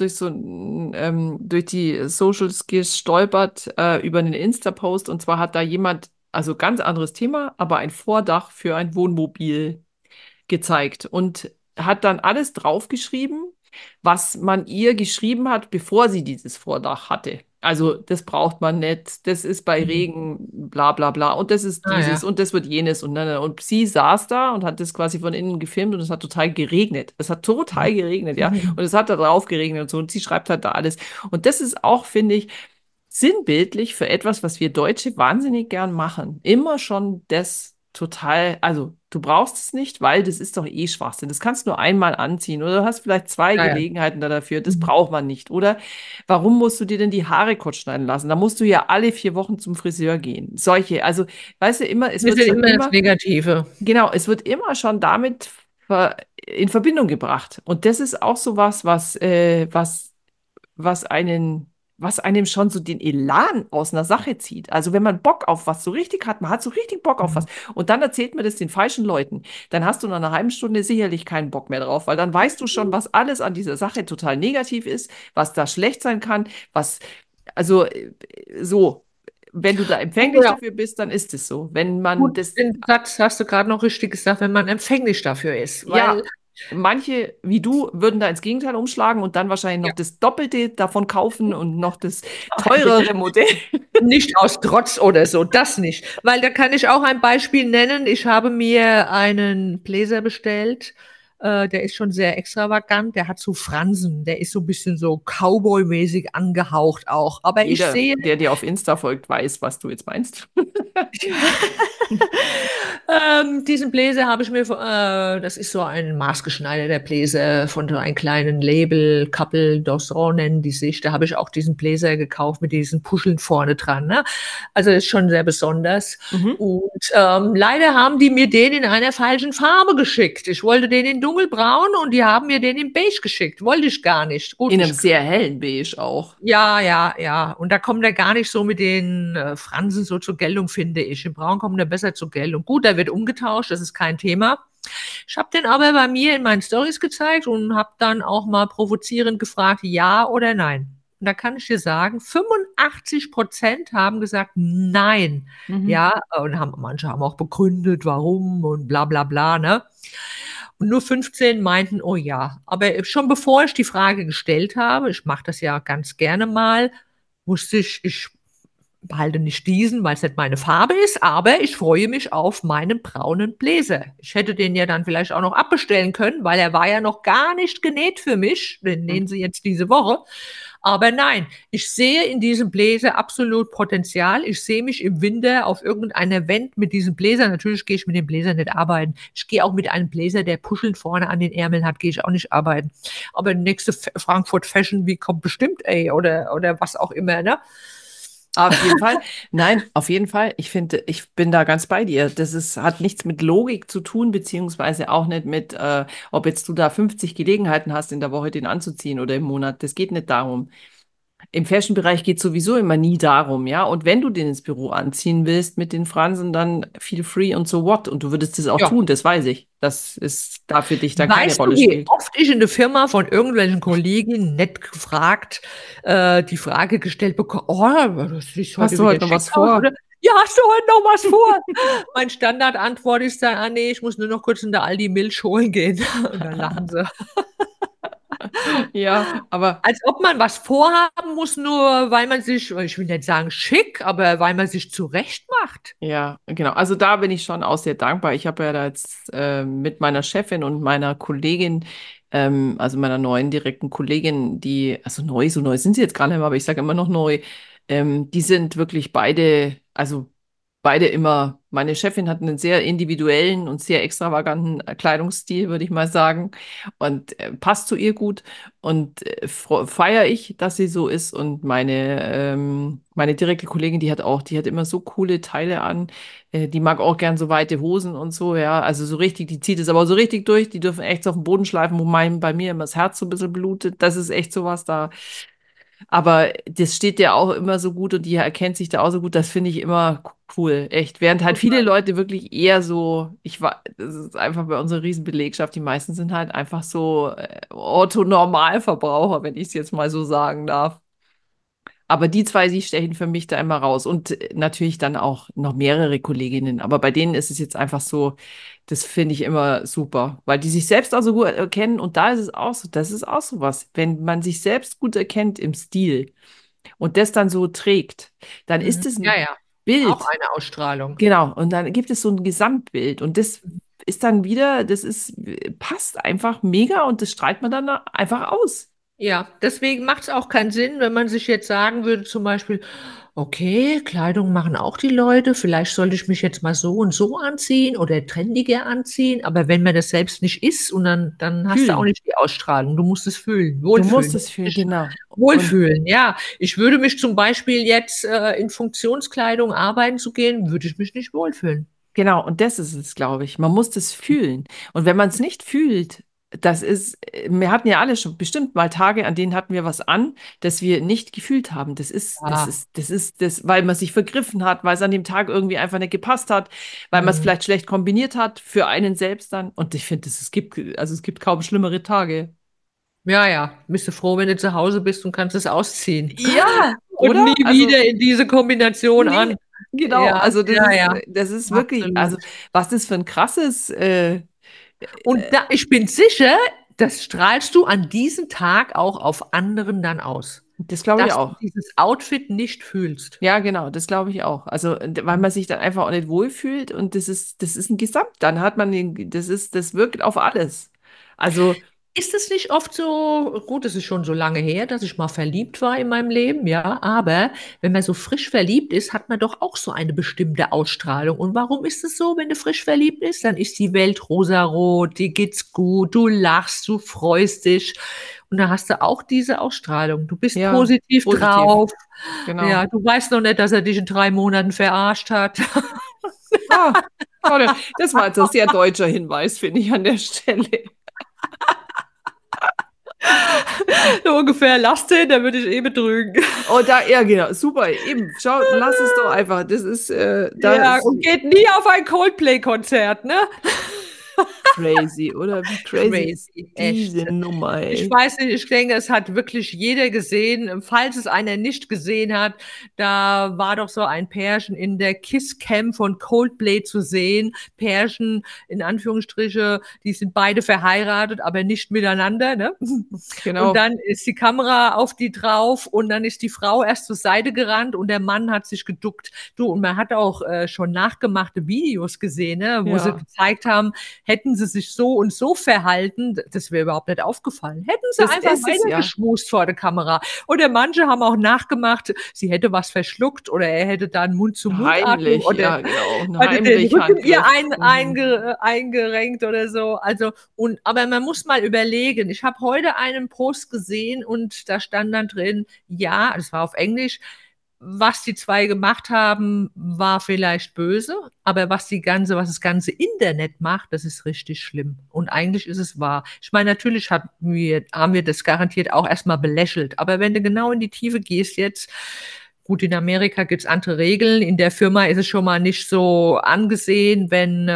durch die Socials gestolpert über einen Insta-Post, und zwar hat da jemand, also ganz anderes Thema, aber ein Vordach für ein Wohnmobil gezeigt und hat dann alles draufgeschrieben, was man ihr geschrieben hat, bevor sie dieses Vordach hatte. Also das braucht man nicht, das ist bei Mhm. Regen, bla bla bla, und das ist Ah dieses ja. und das wird jenes und dann. Und sie saß da und hat das quasi von innen gefilmt, und es hat total geregnet. Es hat total geregnet, ja. Und es hat da drauf geregnet und so, und sie schreibt halt da alles. Und das ist auch, finde ich, sinnbildlich für etwas, was wir Deutsche wahnsinnig gern machen. Immer schon das total, also du brauchst es nicht, weil das ist doch eh Schwachsinn. Das kannst du nur einmal anziehen, oder du hast vielleicht zwei Ja, ja. Gelegenheiten da dafür. Das Mhm. braucht man nicht. Oder warum musst du dir denn die Haare kurz schneiden lassen? Da musst du ja alle 4 Wochen zum Friseur gehen. Solche, also weißt du immer, Wir sind immer das Negative. genau, es wird immer schon damit in Verbindung gebracht. Und das ist auch so was was einem schon so den Elan aus einer Sache zieht. Also wenn man Bock auf was so richtig hat, man hat so richtig Bock auf was, Mhm. und dann erzählt man das den falschen Leuten, dann hast du nach einer halben Stunde sicherlich keinen Bock mehr drauf, weil dann weißt du schon, was alles an dieser Sache total negativ ist, was da schlecht sein kann, also so, wenn du da empfänglich Ja, dafür bist, dann ist es so. Wenn man gut, das, den Satz hast du gerade noch richtig gesagt, wenn man empfänglich dafür ist, weil ja, manche wie du würden da ins Gegenteil umschlagen und dann wahrscheinlich noch ja, das Doppelte davon kaufen und noch das teurere Modell. nicht aus Trotz oder so, das nicht. Weil da kann ich auch ein Beispiel nennen. Ich habe mir einen Bläser bestellt, der ist schon sehr extravagant, der hat so Fransen, der ist so ein bisschen so Cowboy-mäßig angehaucht auch. Aber ich Jeder, sehe, der dir auf Insta folgt, weiß, was du jetzt meinst. Diesen Bläser habe ich mir, das ist so ein maßgeschneiderter Bläser von so einem kleinen Label, Couple d'Orsay nennen die sich. Da habe ich auch diesen Bläser gekauft mit diesen Puscheln vorne dran. Ne? Also ist schon sehr besonders. Mhm. Und leider haben die mir den in einer falschen Farbe geschickt. Ich wollte den in dunkelbraun und die haben mir den in beige geschickt. Wollte ich gar nicht. Gut, In einem sehr hellen Beige auch. ja, ja, ja. Und da kommt er gar nicht so mit den Fransen so zur Geltung, finde ich. Im Braun kommt er besser zur Geltung. Gut, da wird umgetauscht, das ist kein Thema. Ich habe den aber bei mir in meinen Stories gezeigt und habe dann auch mal provozierend gefragt, ja oder nein. Und da kann ich dir sagen, 85% haben gesagt nein. Mhm. Ja, und manche haben auch begründet, warum und bla bla bla, ne? Und nur 15 meinten, oh ja. Aber schon bevor ich die Frage gestellt habe, ich mache das ja ganz gerne mal, wusste ich behalte nicht diesen, weil es nicht meine Farbe ist, aber ich freue mich auf meinen braunen Bläser. Ich hätte den ja dann vielleicht auch noch abbestellen können, weil er war ja noch gar nicht genäht für mich. Den nähen sie jetzt diese Woche. Aber nein, ich sehe in diesem Bläser absolut Potenzial. Ich sehe mich im Winter auf irgendeinem Event mit diesem Bläser. Natürlich gehe ich mit dem Bläser nicht arbeiten. Ich gehe auch mit einem Bläser, der Puscheln vorne an den Ärmeln hat, gehe ich auch nicht arbeiten. Aber nächste Frankfurt Fashion Week kommt bestimmt, ey, oder was auch immer, ne? Auf jeden Fall. Nein, auf jeden Fall. Ich finde, ich bin da ganz bei dir. Hat nichts mit Logik zu tun, beziehungsweise auch nicht mit, ob jetzt du da 50 Gelegenheiten hast, in der Woche den anzuziehen oder im Monat. Das geht nicht darum. Im Fashion-Bereich geht sowieso immer nie darum, ja. Und wenn du den ins Büro anziehen willst mit den Fransen, dann feel free und so what. Und du würdest das auch Ja. tun, das weiß ich. Dass es da für dich dann keine Weißt du, Rolle wie spielt. oft ich in der Firma von irgendwelchen Kollegen nett gefragt, die Frage gestellt bekomme, oh, das sieht Hast heute du wieder heute noch schick was aus, vor? oder? Ja, hast du heute noch was vor? Mein Standardantwort ist dann, ah nee, ich muss nur noch kurz in der Aldi Milch holen gehen. Und dann lachen sie. Ja, aber Als ob man was vorhaben muss, nur weil man sich, ich will nicht sagen schick, aber weil man sich zurecht macht. ja, genau. Also da bin ich schon auch sehr dankbar. Ich habe ja da jetzt mit meiner Chefin und meiner Kollegin, also meiner neuen direkten Kollegin, also neu, so neu sind sie jetzt gerade nicht mehr, aber ich sage immer noch neu, die sind wirklich beide immer, meine Chefin hat einen sehr individuellen und sehr extravaganten Kleidungsstil, würde ich mal sagen, und passt zu ihr gut. Und feiere ich, dass sie so ist. Und meine direkte Kollegin, die hat immer so coole Teile an. Die mag auch gern so weite Hosen und so, ja. Also so richtig, die zieht es aber so richtig durch. Die dürfen echt so auf den Boden schleifen, wo bei mir immer das Herz so ein bisschen blutet. Das ist echt sowas da. Aber das steht dir auch immer so gut und die erkennt sich da auch so gut. Das finde ich immer cool, echt. Während halt viele Leute wirklich eher so, das ist einfach bei unserer Riesenbelegschaft, die meisten sind halt einfach so Otto-Normalverbraucher, wenn ich es jetzt mal so sagen darf. Aber die zwei, die stechen für mich da immer raus. Und natürlich dann auch noch mehrere Kolleginnen. Aber bei denen ist es jetzt einfach so, das finde ich immer super, weil die sich selbst auch so gut erkennen. Und da ist es auch so, das ist auch so was. Wenn man sich selbst gut erkennt im Stil und das dann so trägt, dann ist Mhm. es Ja, ein ja, auch Bild. eine Ausstrahlung. Genau. Und dann gibt es so ein Gesamtbild. Und das ist dann wieder, passt einfach mega und das strahlt man dann einfach aus. Ja, deswegen macht es auch keinen Sinn, wenn man sich jetzt sagen würde, zum Beispiel, okay, Kleidung machen auch die Leute, vielleicht sollte ich mich jetzt mal so und so anziehen oder trendiger anziehen, aber wenn man das selbst nicht ist und dann hast du auch Fühlen. nicht die Ausstrahlung, du musst es fühlen, Du musst wohlfühlen. es fühlen, genau. Und Wohlfühlen, ja. Ich würde mich zum Beispiel jetzt in Funktionskleidung arbeiten zu gehen, würde ich mich nicht wohlfühlen. genau, und das ist es, glaube ich. Man muss das fühlen. Und wenn man es nicht fühlt, wir hatten ja alle schon bestimmt mal Tage, an denen hatten wir was an, das wir nicht gefühlt haben. Ja. Weil man sich vergriffen hat, weil es an dem Tag irgendwie einfach nicht gepasst hat, weil man es Hm. vielleicht schlecht kombiniert hat für einen selbst dann. Und ich finde, es gibt kaum schlimmere Tage. Ja, ja. Bist du froh, wenn du zu Hause bist und kannst es ausziehen. Ja, Und oder? nie Also, wieder in diese Kombination nee, an. genau. Ja, Also, ja, ja, das ist wirklich, also, absolut. was das für ein krasses, Und da, ich bin sicher, das strahlst du an diesem Tag auch auf anderen dann aus, das glaube ich dass du auch. dieses Outfit nicht fühlst. Ja, genau, das glaube ich auch. Also, weil man sich dann einfach auch nicht wohlfühlt und das ist ein Gesamt. Dann hat man das wirkt auf alles. Also, Ist es nicht oft so, gut, es ist schon so lange her, dass ich mal verliebt war in meinem Leben, ja, aber wenn man so frisch verliebt ist, hat man doch auch so eine bestimmte Ausstrahlung. Und warum ist es so, wenn du frisch verliebt bist? Dann ist die Welt rosarot, dir geht's gut, du lachst, du freust dich und da hast du auch diese Ausstrahlung. Du bist ja, positiv positiv, drauf, genau. ja, du weißt noch nicht, dass er dich in 3 Monaten verarscht hat. Ah, toll. Das war jetzt ein sehr deutscher Hinweis, finde ich an der Stelle. So ungefähr, lass den, der würde ich eh betrügen. Oh, ja, genau, super, eben. Schau, lass es doch einfach. Ja, und geht nie auf ein Coldplay-Konzert, ne? Crazy, oder? Wie crazy ist Crazy, diese echt. Nummer, Ich ey? weiß nicht, ich denke, es hat wirklich jeder gesehen. Falls es einer nicht gesehen hat, da war doch so ein Pärchen in der Kiss Cam von Coldplay zu sehen. Pärchen in Anführungsstriche, die sind beide verheiratet, aber nicht miteinander, ne? Und Genau. dann ist die Kamera auf die drauf und dann ist die Frau erst zur Seite gerannt und der Mann hat sich geduckt. Du, und man hat auch schon nachgemachte Videos gesehen, ne, wo sie Ja, gezeigt haben, hätten sie sich so und so verhalten, das wäre überhaupt nicht aufgefallen. Hätten sie das einfach ist es ja. weitergeschmust vor der Kamera. Oder manche haben auch nachgemacht, sie hätte was verschluckt oder er hätte da Mund-zu-Mund-Atmung Heimlich, oder ja, genau. Ein hatte den Rücken ihr Heimlich-Handgriff. Mhm. eingerenkt oder so. Also, und, aber man muss mal überlegen. Ich habe heute einen Post gesehen und da stand dann drin, ja, das war auf Englisch, was die zwei gemacht haben, war vielleicht böse, aber was das ganze Internet macht, das ist richtig schlimm. Und eigentlich ist es wahr. Ich meine, natürlich haben wir das garantiert auch erstmal belächelt, aber wenn du genau in die Tiefe gehst jetzt, gut, in Amerika gibt es andere Regeln. In der Firma ist es schon mal nicht so angesehen, wenn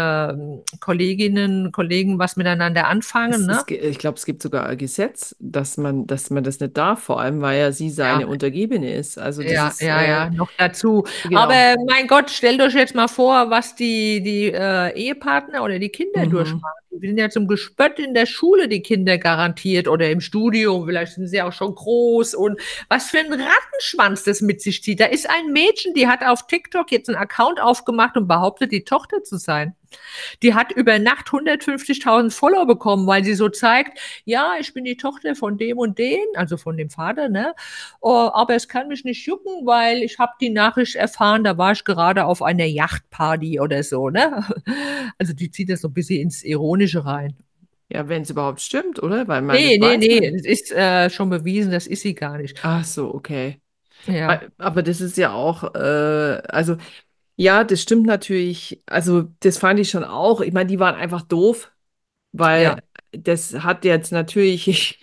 Kolleginnen und Kollegen was miteinander anfangen, ne? Ich glaube, es gibt sogar ein Gesetz, dass man das nicht darf, vor allem, weil ja sie Ja, seine Untergebene ist. Also das ja, ist, ja, ja, noch dazu. genau. Aber mein Gott, stellt euch jetzt mal vor, was die Ehepartner oder die Kinder Mhm. durchmachen. Die sind ja zum Gespött in der Schule, die Kinder garantiert, oder im Studium. Vielleicht sind sie auch schon groß. Und was für ein Rattenschwanz das mit sich zieht. Da ist ein Mädchen, die hat auf TikTok jetzt einen Account aufgemacht und behauptet, die Tochter zu sein. Die hat über Nacht 150.000 Follower bekommen, weil sie so zeigt, ja, ich bin die Tochter von dem und den, also von dem Vater, ne? Oh, aber es kann mich nicht jucken, weil ich habe die Nachricht erfahren, da war ich gerade auf einer Yachtparty oder so, ne? Also die zieht das so ein bisschen ins Ironische rein. Ja, wenn es überhaupt stimmt, oder? Weil man, Nee, das nee, weiß nee, man. es ist schon bewiesen, das ist sie gar nicht. Ach so, okay. Ja, Aber das ist ja auch, also ja, das stimmt natürlich. Also das fand ich schon auch. Ich meine, die waren einfach doof, ja. weil das hat jetzt natürlich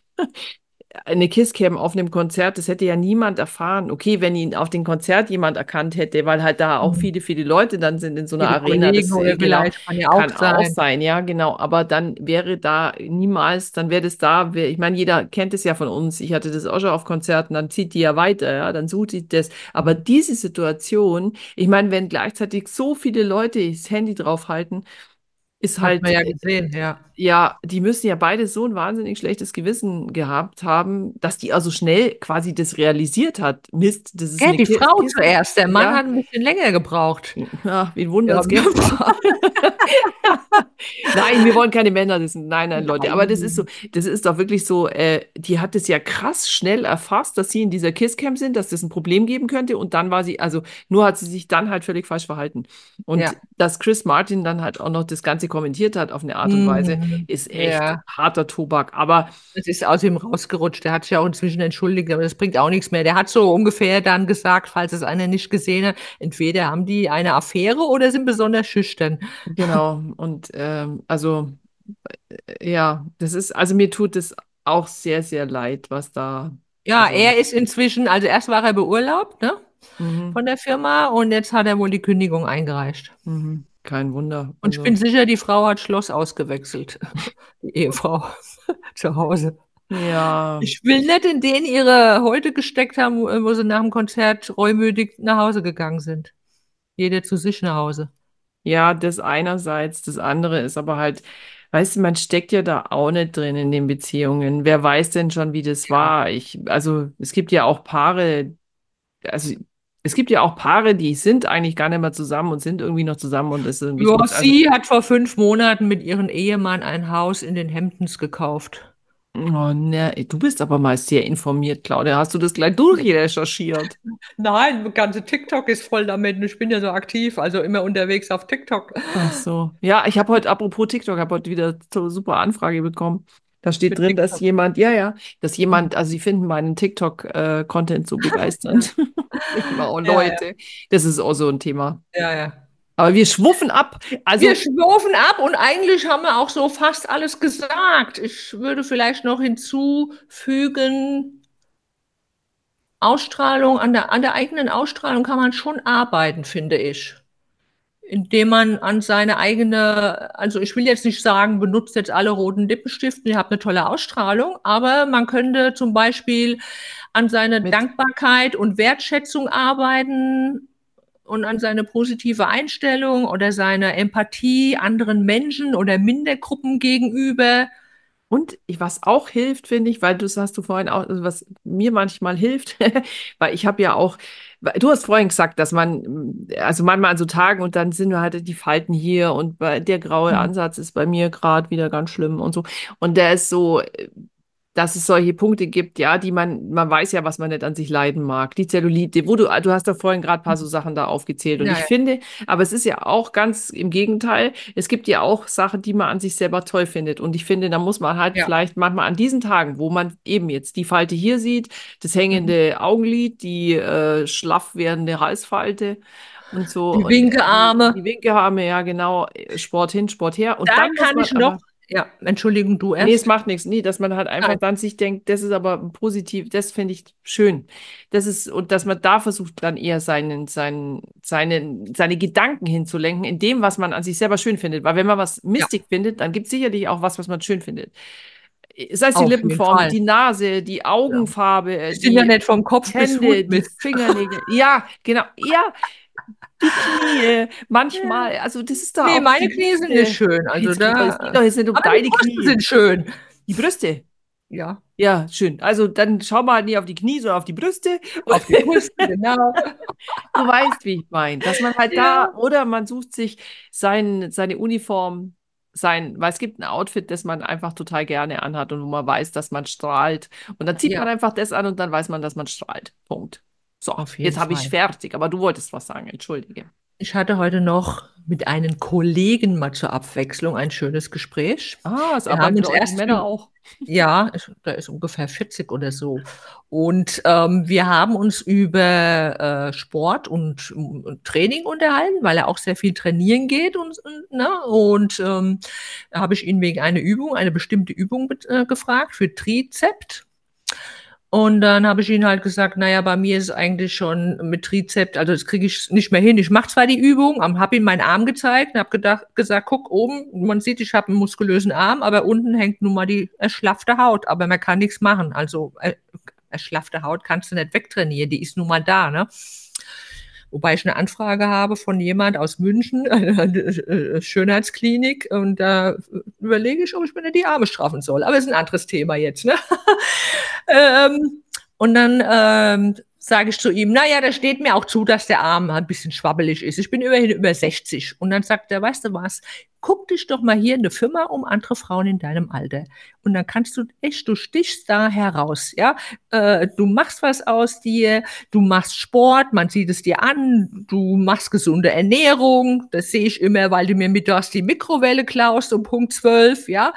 eine Kisscam auf einem Konzert, das hätte ja niemand erfahren. Okay, wenn ihn auf dem Konzert jemand erkannt hätte, weil halt da auch Hm. viele, viele Leute dann sind in so einer Viele Arena, Kollegen das oder genau vielleicht kann ja auch kann auch sein. sein, ja, genau. Aber dann wäre da niemals, dann wäre das da, ich meine, jeder kennt es ja von uns. Ich hatte das auch schon auf Konzerten, dann zieht die ja weiter, ja, dann sucht die das. Aber diese Situation, ich meine, wenn gleichzeitig so viele Leute das Handy draufhalten, ist Hat man halt ja gesehen, ja. ja, die müssen ja beide so ein wahnsinnig schlechtes Gewissen gehabt haben, dass die also schnell quasi das realisiert hat. Mist, das ist Ja, eine die Frau Kiste. zuerst. Der Mann Ja, hat ein bisschen länger gebraucht. ja, wen Ja, wundert's, gell? Nein, wir wollen keine Männer, das sind, nein, nein, Leute. Aber das ist so, nein. das ist doch wirklich so, die hat es ja krass schnell erfasst, dass sie in dieser Kisscam sind, dass das ein Problem geben könnte. Und dann war sie, also nur hat sie sich dann halt völlig falsch verhalten. Und Ja. dass Chris Martin dann halt auch noch das Ganze kommentiert hat auf eine Art und Weise, Mhm. ist echt Ja. harter Tobak. Aber Das ist aus ihm rausgerutscht. Der hat sich ja auch inzwischen entschuldigt, aber das bringt auch nichts mehr. Der hat so ungefähr dann gesagt, falls es einer nicht gesehen hat, entweder haben die eine Affäre oder sind besonders schüchtern. genau, und also ja, das ist, also mir tut es auch sehr, sehr leid, was da, Ja, also, er ist inzwischen, also erst war er beurlaubt, ne, mhm, von der Firma und jetzt hat er wohl die Kündigung eingereicht. mhm, kein Wunder. Und ich bin Also, sicher, die Frau hat Schloss ausgewechselt. Die Ehefrau zu Hause. ja, Ich will nicht in den ihre heute gesteckt haben, wo sie nach dem Konzert reumütig nach Hause gegangen sind. Jeder zu sich nach Hause. ja, das einerseits, das andere ist aber halt, weißt du, man steckt ja da auch nicht drin in den Beziehungen. Wer weiß denn schon, wie das Ja. war? Also, es gibt ja auch Paare, also, es gibt ja auch Paare, die sind eigentlich gar nicht mehr zusammen und sind irgendwie noch zusammen und das ist irgendwie Ja, gut. Also, sie hat vor 5 Monaten mit ihrem Ehemann ein Haus in den Hamptons gekauft. oh, ne, du bist aber mal sehr informiert, Claudia. Hast du das gleich durchrecherchiert? Nein, ganze TikTok ist voll damit. Ich bin ja so aktiv, also immer unterwegs auf TikTok. Ach so. Ja, ich habe heute, apropos TikTok, habe heute wieder so super Anfrage bekommen. Da steht Für drin, dass TikTok. jemand, ja, ja, dass jemand, also sie finden meinen TikTok-Content so begeisternd. Immer auch Ja, ja, Leute. Das ist auch so ein Thema. ja, ja. Aber wir schwuffen ab. Wir Also, schwufen ab und eigentlich haben wir auch so fast alles gesagt. Ich würde vielleicht noch hinzufügen, Ausstrahlung, an der eigenen Ausstrahlung kann man schon arbeiten, finde ich. indem man an seine eigene, also ich will jetzt nicht sagen, benutzt jetzt alle roten Lippenstifte, ihr habt eine tolle Ausstrahlung, aber man könnte zum Beispiel an seine Mit Dankbarkeit und Wertschätzung arbeiten und an seine positive Einstellung oder seine Empathie anderen Menschen oder Mindergruppen gegenüber. Und was auch hilft, finde ich, weil du hast du vorhin auch, also was mir manchmal hilft, weil ich habe ja auch, du hast vorhin gesagt, dass man, also manchmal an so Tagen und dann sind wir halt die Falten hier und der graue Hm. Ansatz ist bei mir gerade wieder ganz schlimm und so. Und der ist so, dass es solche Punkte gibt, ja, die man weiß ja, was man nicht an sich leiden mag. Die Zellulite, du hast doch vorhin gerade ein paar so Sachen da aufgezählt. Und Ja, ich ja, finde, aber es ist ja auch ganz im Gegenteil, es gibt ja auch Sachen, die man an sich selber toll findet. Und ich finde, da muss man halt ja. vielleicht manchmal an diesen Tagen, wo man eben jetzt die Falte hier sieht, das Mhm. hängende Augenlid, die schlaff werdende Halsfalte und so, Die und die Winkearme, Winkearme, ja genau, Sport hin, Sport her. Und da dann muss kann man ich noch, aber ja, Entschuldigung, du nee, es erst. macht nichts. Nee, dass man halt einfach Nein, dann sich denkt, das ist aber positiv, das finde ich schön. Das ist, und dass man da versucht, dann eher seine Gedanken hinzulenken, in dem, was man an sich selber schön findet. Weil wenn man was ja, mistig findet, dann gibt es sicherlich auch was, was man schön findet. Sei es die auf jeden Lippenform, Fall. die Nase, die Ja. Augenfarbe, Wir sind ja die nicht vom Kopf bis Hände, Hut, die Mist. Fingernägel. Ja, genau. Ja, die Knie. Ja. Manchmal, also das ist da Nee, auch meine die Knie sind nicht Hüfte. schön. Also Es geht da, doch jetzt nicht um aber die deine Brüste Knie. sind schön. Die Brüste. Ja, Ja, schön. Also dann schau mal nicht auf die Knie, sondern auf die Brüste. Und auf die Brüste, genau. du weißt, wie ich meine. Dass man halt da, Ja, oder man sucht sich seine Uniform, weil es gibt ein Outfit, das man einfach total gerne anhat und wo man weiß, dass man strahlt. Und dann zieht man ja, einfach das an und dann weiß man, dass man strahlt. Punkt. So, auf jetzt jeden habe ich Fall. fertig, aber du wolltest was sagen, entschuldige. Ich hatte heute noch mit einem Kollegen mal zur Abwechslung ein schönes Gespräch. Ah, es Wir haben arbeiten uns bei euch die erst, Männer auch. ja, der ist ungefähr 40 oder so. Und wir haben uns über Sport und Training unterhalten, weil er auch sehr viel trainieren geht und ne? Und da habe ich ihn wegen einer Übung, eine bestimmte Übung gefragt für Trizept. Und dann habe ich ihnen halt gesagt, naja, bei mir ist es eigentlich schon mit Trizept, also das kriege ich nicht mehr hin. Ich mache zwar die Übung, habe ihm meinen Arm gezeigt und habe gesagt, guck oben, man sieht, ich habe einen muskulösen Arm, aber unten hängt nun mal die erschlaffte Haut, aber man kann nichts machen. Also erschlaffte Haut kannst du nicht wegtrainieren, die ist nun mal da, ne? Wobei ich eine Anfrage habe von jemand aus München, eine Schönheitsklinik, und da überlege ich, ob ich mir nicht die Arme straffen soll. Aber es ist ein anderes Thema jetzt, ne? Und dann sage ich zu ihm, naja, da steht mir auch zu, dass der Arm ein bisschen schwabbelig ist. Ich bin immerhin über 60. Und dann sagt er, weißt du was, guck dich doch mal hier in der Firma um andere Frauen in deinem Alter. Und dann kannst du echt, du stichst da heraus, ja. Du machst was aus dir, du machst Sport, man sieht es dir an, du machst gesunde Ernährung, das sehe ich immer, weil du mir mittags die Mikrowelle klaust um Punkt 12, ja.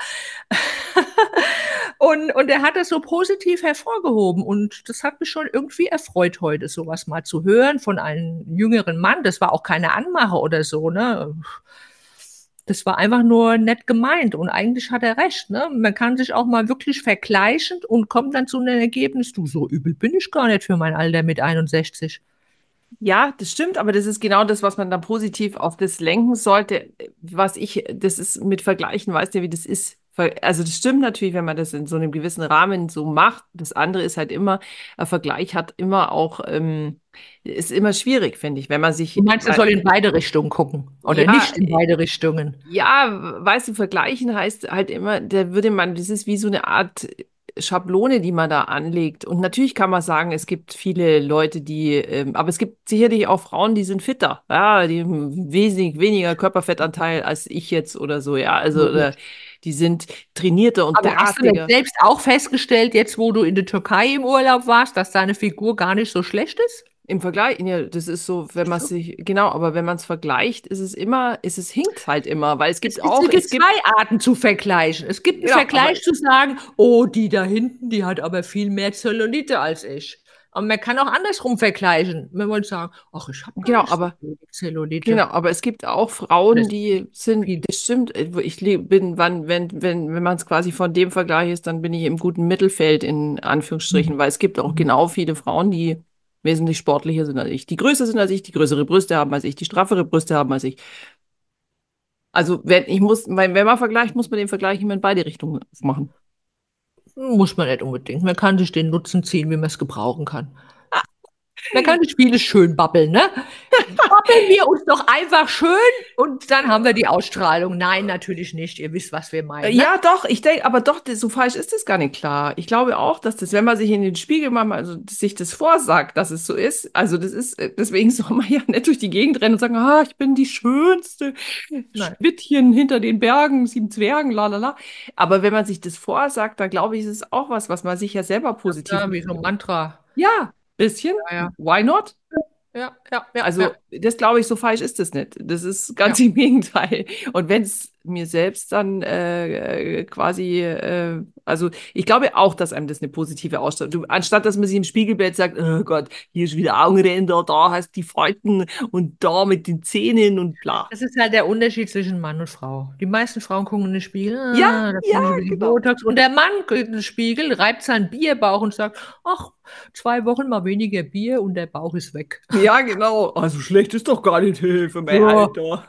Und er hat das so positiv hervorgehoben. Und das hat mich schon irgendwie erfreut, heute sowas mal zu hören von einem jüngeren Mann. Das war auch keine Anmache oder so, ne? Das war einfach nur nett gemeint. Und eigentlich hat er recht, ne? Man kann sich auch mal wirklich vergleichen und kommt dann zu einem Ergebnis, du, so übel bin ich gar nicht für mein Alter mit 61. Ja, das stimmt, aber das ist genau das, was man dann positiv auf das lenken sollte. Das ist mit Vergleichen, weißt du, wie das ist. Also das stimmt natürlich, wenn man das in so einem gewissen Rahmen so macht. Das andere ist halt immer, ein Vergleich hat immer auch, ist immer schwierig, finde ich, wenn man Du sich, meinst, er soll in beide Richtungen gucken oder ja, nicht in beide Richtungen? ja, weißt du, vergleichen heißt halt immer, das ist wie so eine Art Schablone, die man da anlegt. Und natürlich kann man sagen, es gibt viele Leute, aber es gibt sicherlich auch Frauen, die sind fitter, ja, die haben wesentlich weniger Körperfettanteil als ich jetzt oder so, ja, also, oder Logisch. die sind trainierter und Aber hast du nicht drahtiger. selbst auch festgestellt, jetzt wo du in der Türkei im Urlaub warst, dass deine Figur gar nicht so schlecht ist? Im Vergleich, ja, das ist so, wenn Ist man so? sich, genau, aber wenn man es vergleicht, hinkt halt immer, weil Es gibt zwei Arten zu vergleichen. Es gibt einen genau, aber Vergleich zu sagen, oh, die da hinten, die hat aber viel mehr Zellulite als ich. Aber man kann auch andersrum vergleichen. Man wollte sagen, ach, ich habe gar genau, nicht so aber wenig Zellulite. genau, aber es gibt auch Frauen, Das die sind, viel. das stimmt, bin, wenn man es quasi von dem Vergleich ist, dann bin ich im guten Mittelfeld in Anführungsstrichen, Mhm. weil es gibt auch Mhm. genau viele Frauen, die wesentlich sportlicher sind als ich, die größer sind als ich, die größere Brüste haben als ich, die straffere Brüste haben als ich. Also wenn man vergleicht, muss man den Vergleich immer in beide Richtungen machen. Muss man nicht unbedingt. Man kann sich den Nutzen ziehen, wie man es gebrauchen kann. Man kann die Spiele schön babbeln, ne? Babbeln wir uns doch einfach schön und dann haben wir die Ausstrahlung. Nein, natürlich nicht. Ihr wisst, was wir meinen, ne? Ja, doch, ich denke, aber doch, so falsch ist das gar nicht klar. Ich glaube auch, dass das, wenn man sich in den Spiegel mal, also sich das vorsagt, dass es so ist, also das ist, deswegen soll man ja nicht durch die Gegend rennen und sagen, ah, ich bin die schönste Nein. Schnittchen hinter den Bergen, 7 Zwergen, la la la. Aber wenn man sich das vorsagt, dann glaube ich, ist es auch was, was man sich ja selber positiv Ja, wie macht. so ein Mantra. Ja, bisschen. Ja, ja, Why not? ja, ja, ja, ja, Also, das glaube ich, so falsch ist das nicht. Das ist ganz ja. im Gegenteil. Und wenn es mir selbst dann quasi, also ich glaube auch, dass einem das eine positive Ausstrahlung, anstatt dass man sich im Spiegelbild sagt, oh Gott, hier ist wieder Augenränder, da hast die Falten und da mit den Zähnen und bla. Das ist halt der Unterschied zwischen Mann und Frau. Die meisten Frauen gucken in den Spiegel, Ja, da ja, kriegen sie ein bisschen genau. Botox. Und der Mann guckt in den Spiegel, reibt seinen Bierbauch und sagt, ach, 2 Wochen mal weniger Bier und der Bauch ist weg. Ja, genau. Also schlecht ist doch gar nicht für mein Ja. Alter.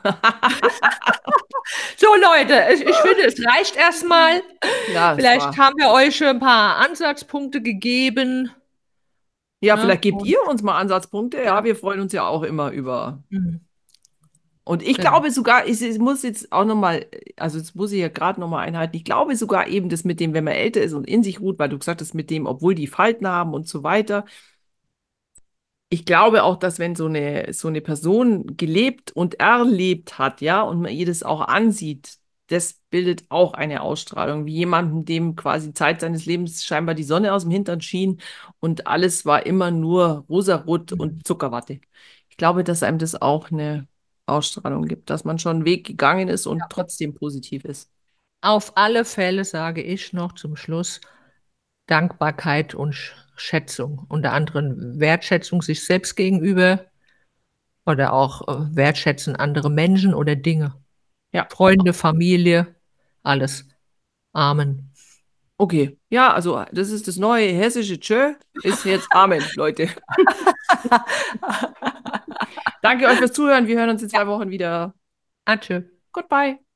So, Leute, ich finde, es reicht erstmal. Ja, es Vielleicht war. haben wir euch ein paar Ansatzpunkte gegeben. Ja, Ne? vielleicht gebt Und, ihr uns mal Ansatzpunkte. Ja, ja. wir freuen uns ja auch immer über. Mhm. Und ich Genau. glaube sogar, ich muss jetzt auch nochmal, also jetzt muss ich ja gerade nochmal einhalten, ich glaube sogar eben, das mit dem, wenn man älter ist und in sich ruht, weil du gesagt hast, mit dem, obwohl die Falten haben und so weiter. Ich glaube auch, dass wenn so eine Person gelebt und erlebt hat, ja, und man ihr das auch ansieht, das bildet auch eine Ausstrahlung, wie jemandem, dem quasi Zeit seines Lebens scheinbar die Sonne aus dem Hintern schien und alles war immer nur rosarot Mhm. und Zuckerwatte. Ich glaube, dass einem das auch eine Ausstrahlung gibt, dass man schon einen Weg gegangen ist und trotzdem positiv ist. Auf alle Fälle sage ich noch zum Schluss Dankbarkeit und Schätzung. Unter anderem Wertschätzung sich selbst gegenüber oder auch wertschätzen andere Menschen oder Dinge. Ja, Freunde, Familie, alles. Amen. okay. Ja, also das ist das neue hessische Tschö, ist jetzt Amen, Leute. Danke euch fürs Zuhören. Wir hören uns in Ja, 2 Wochen wieder. Atschö. Goodbye.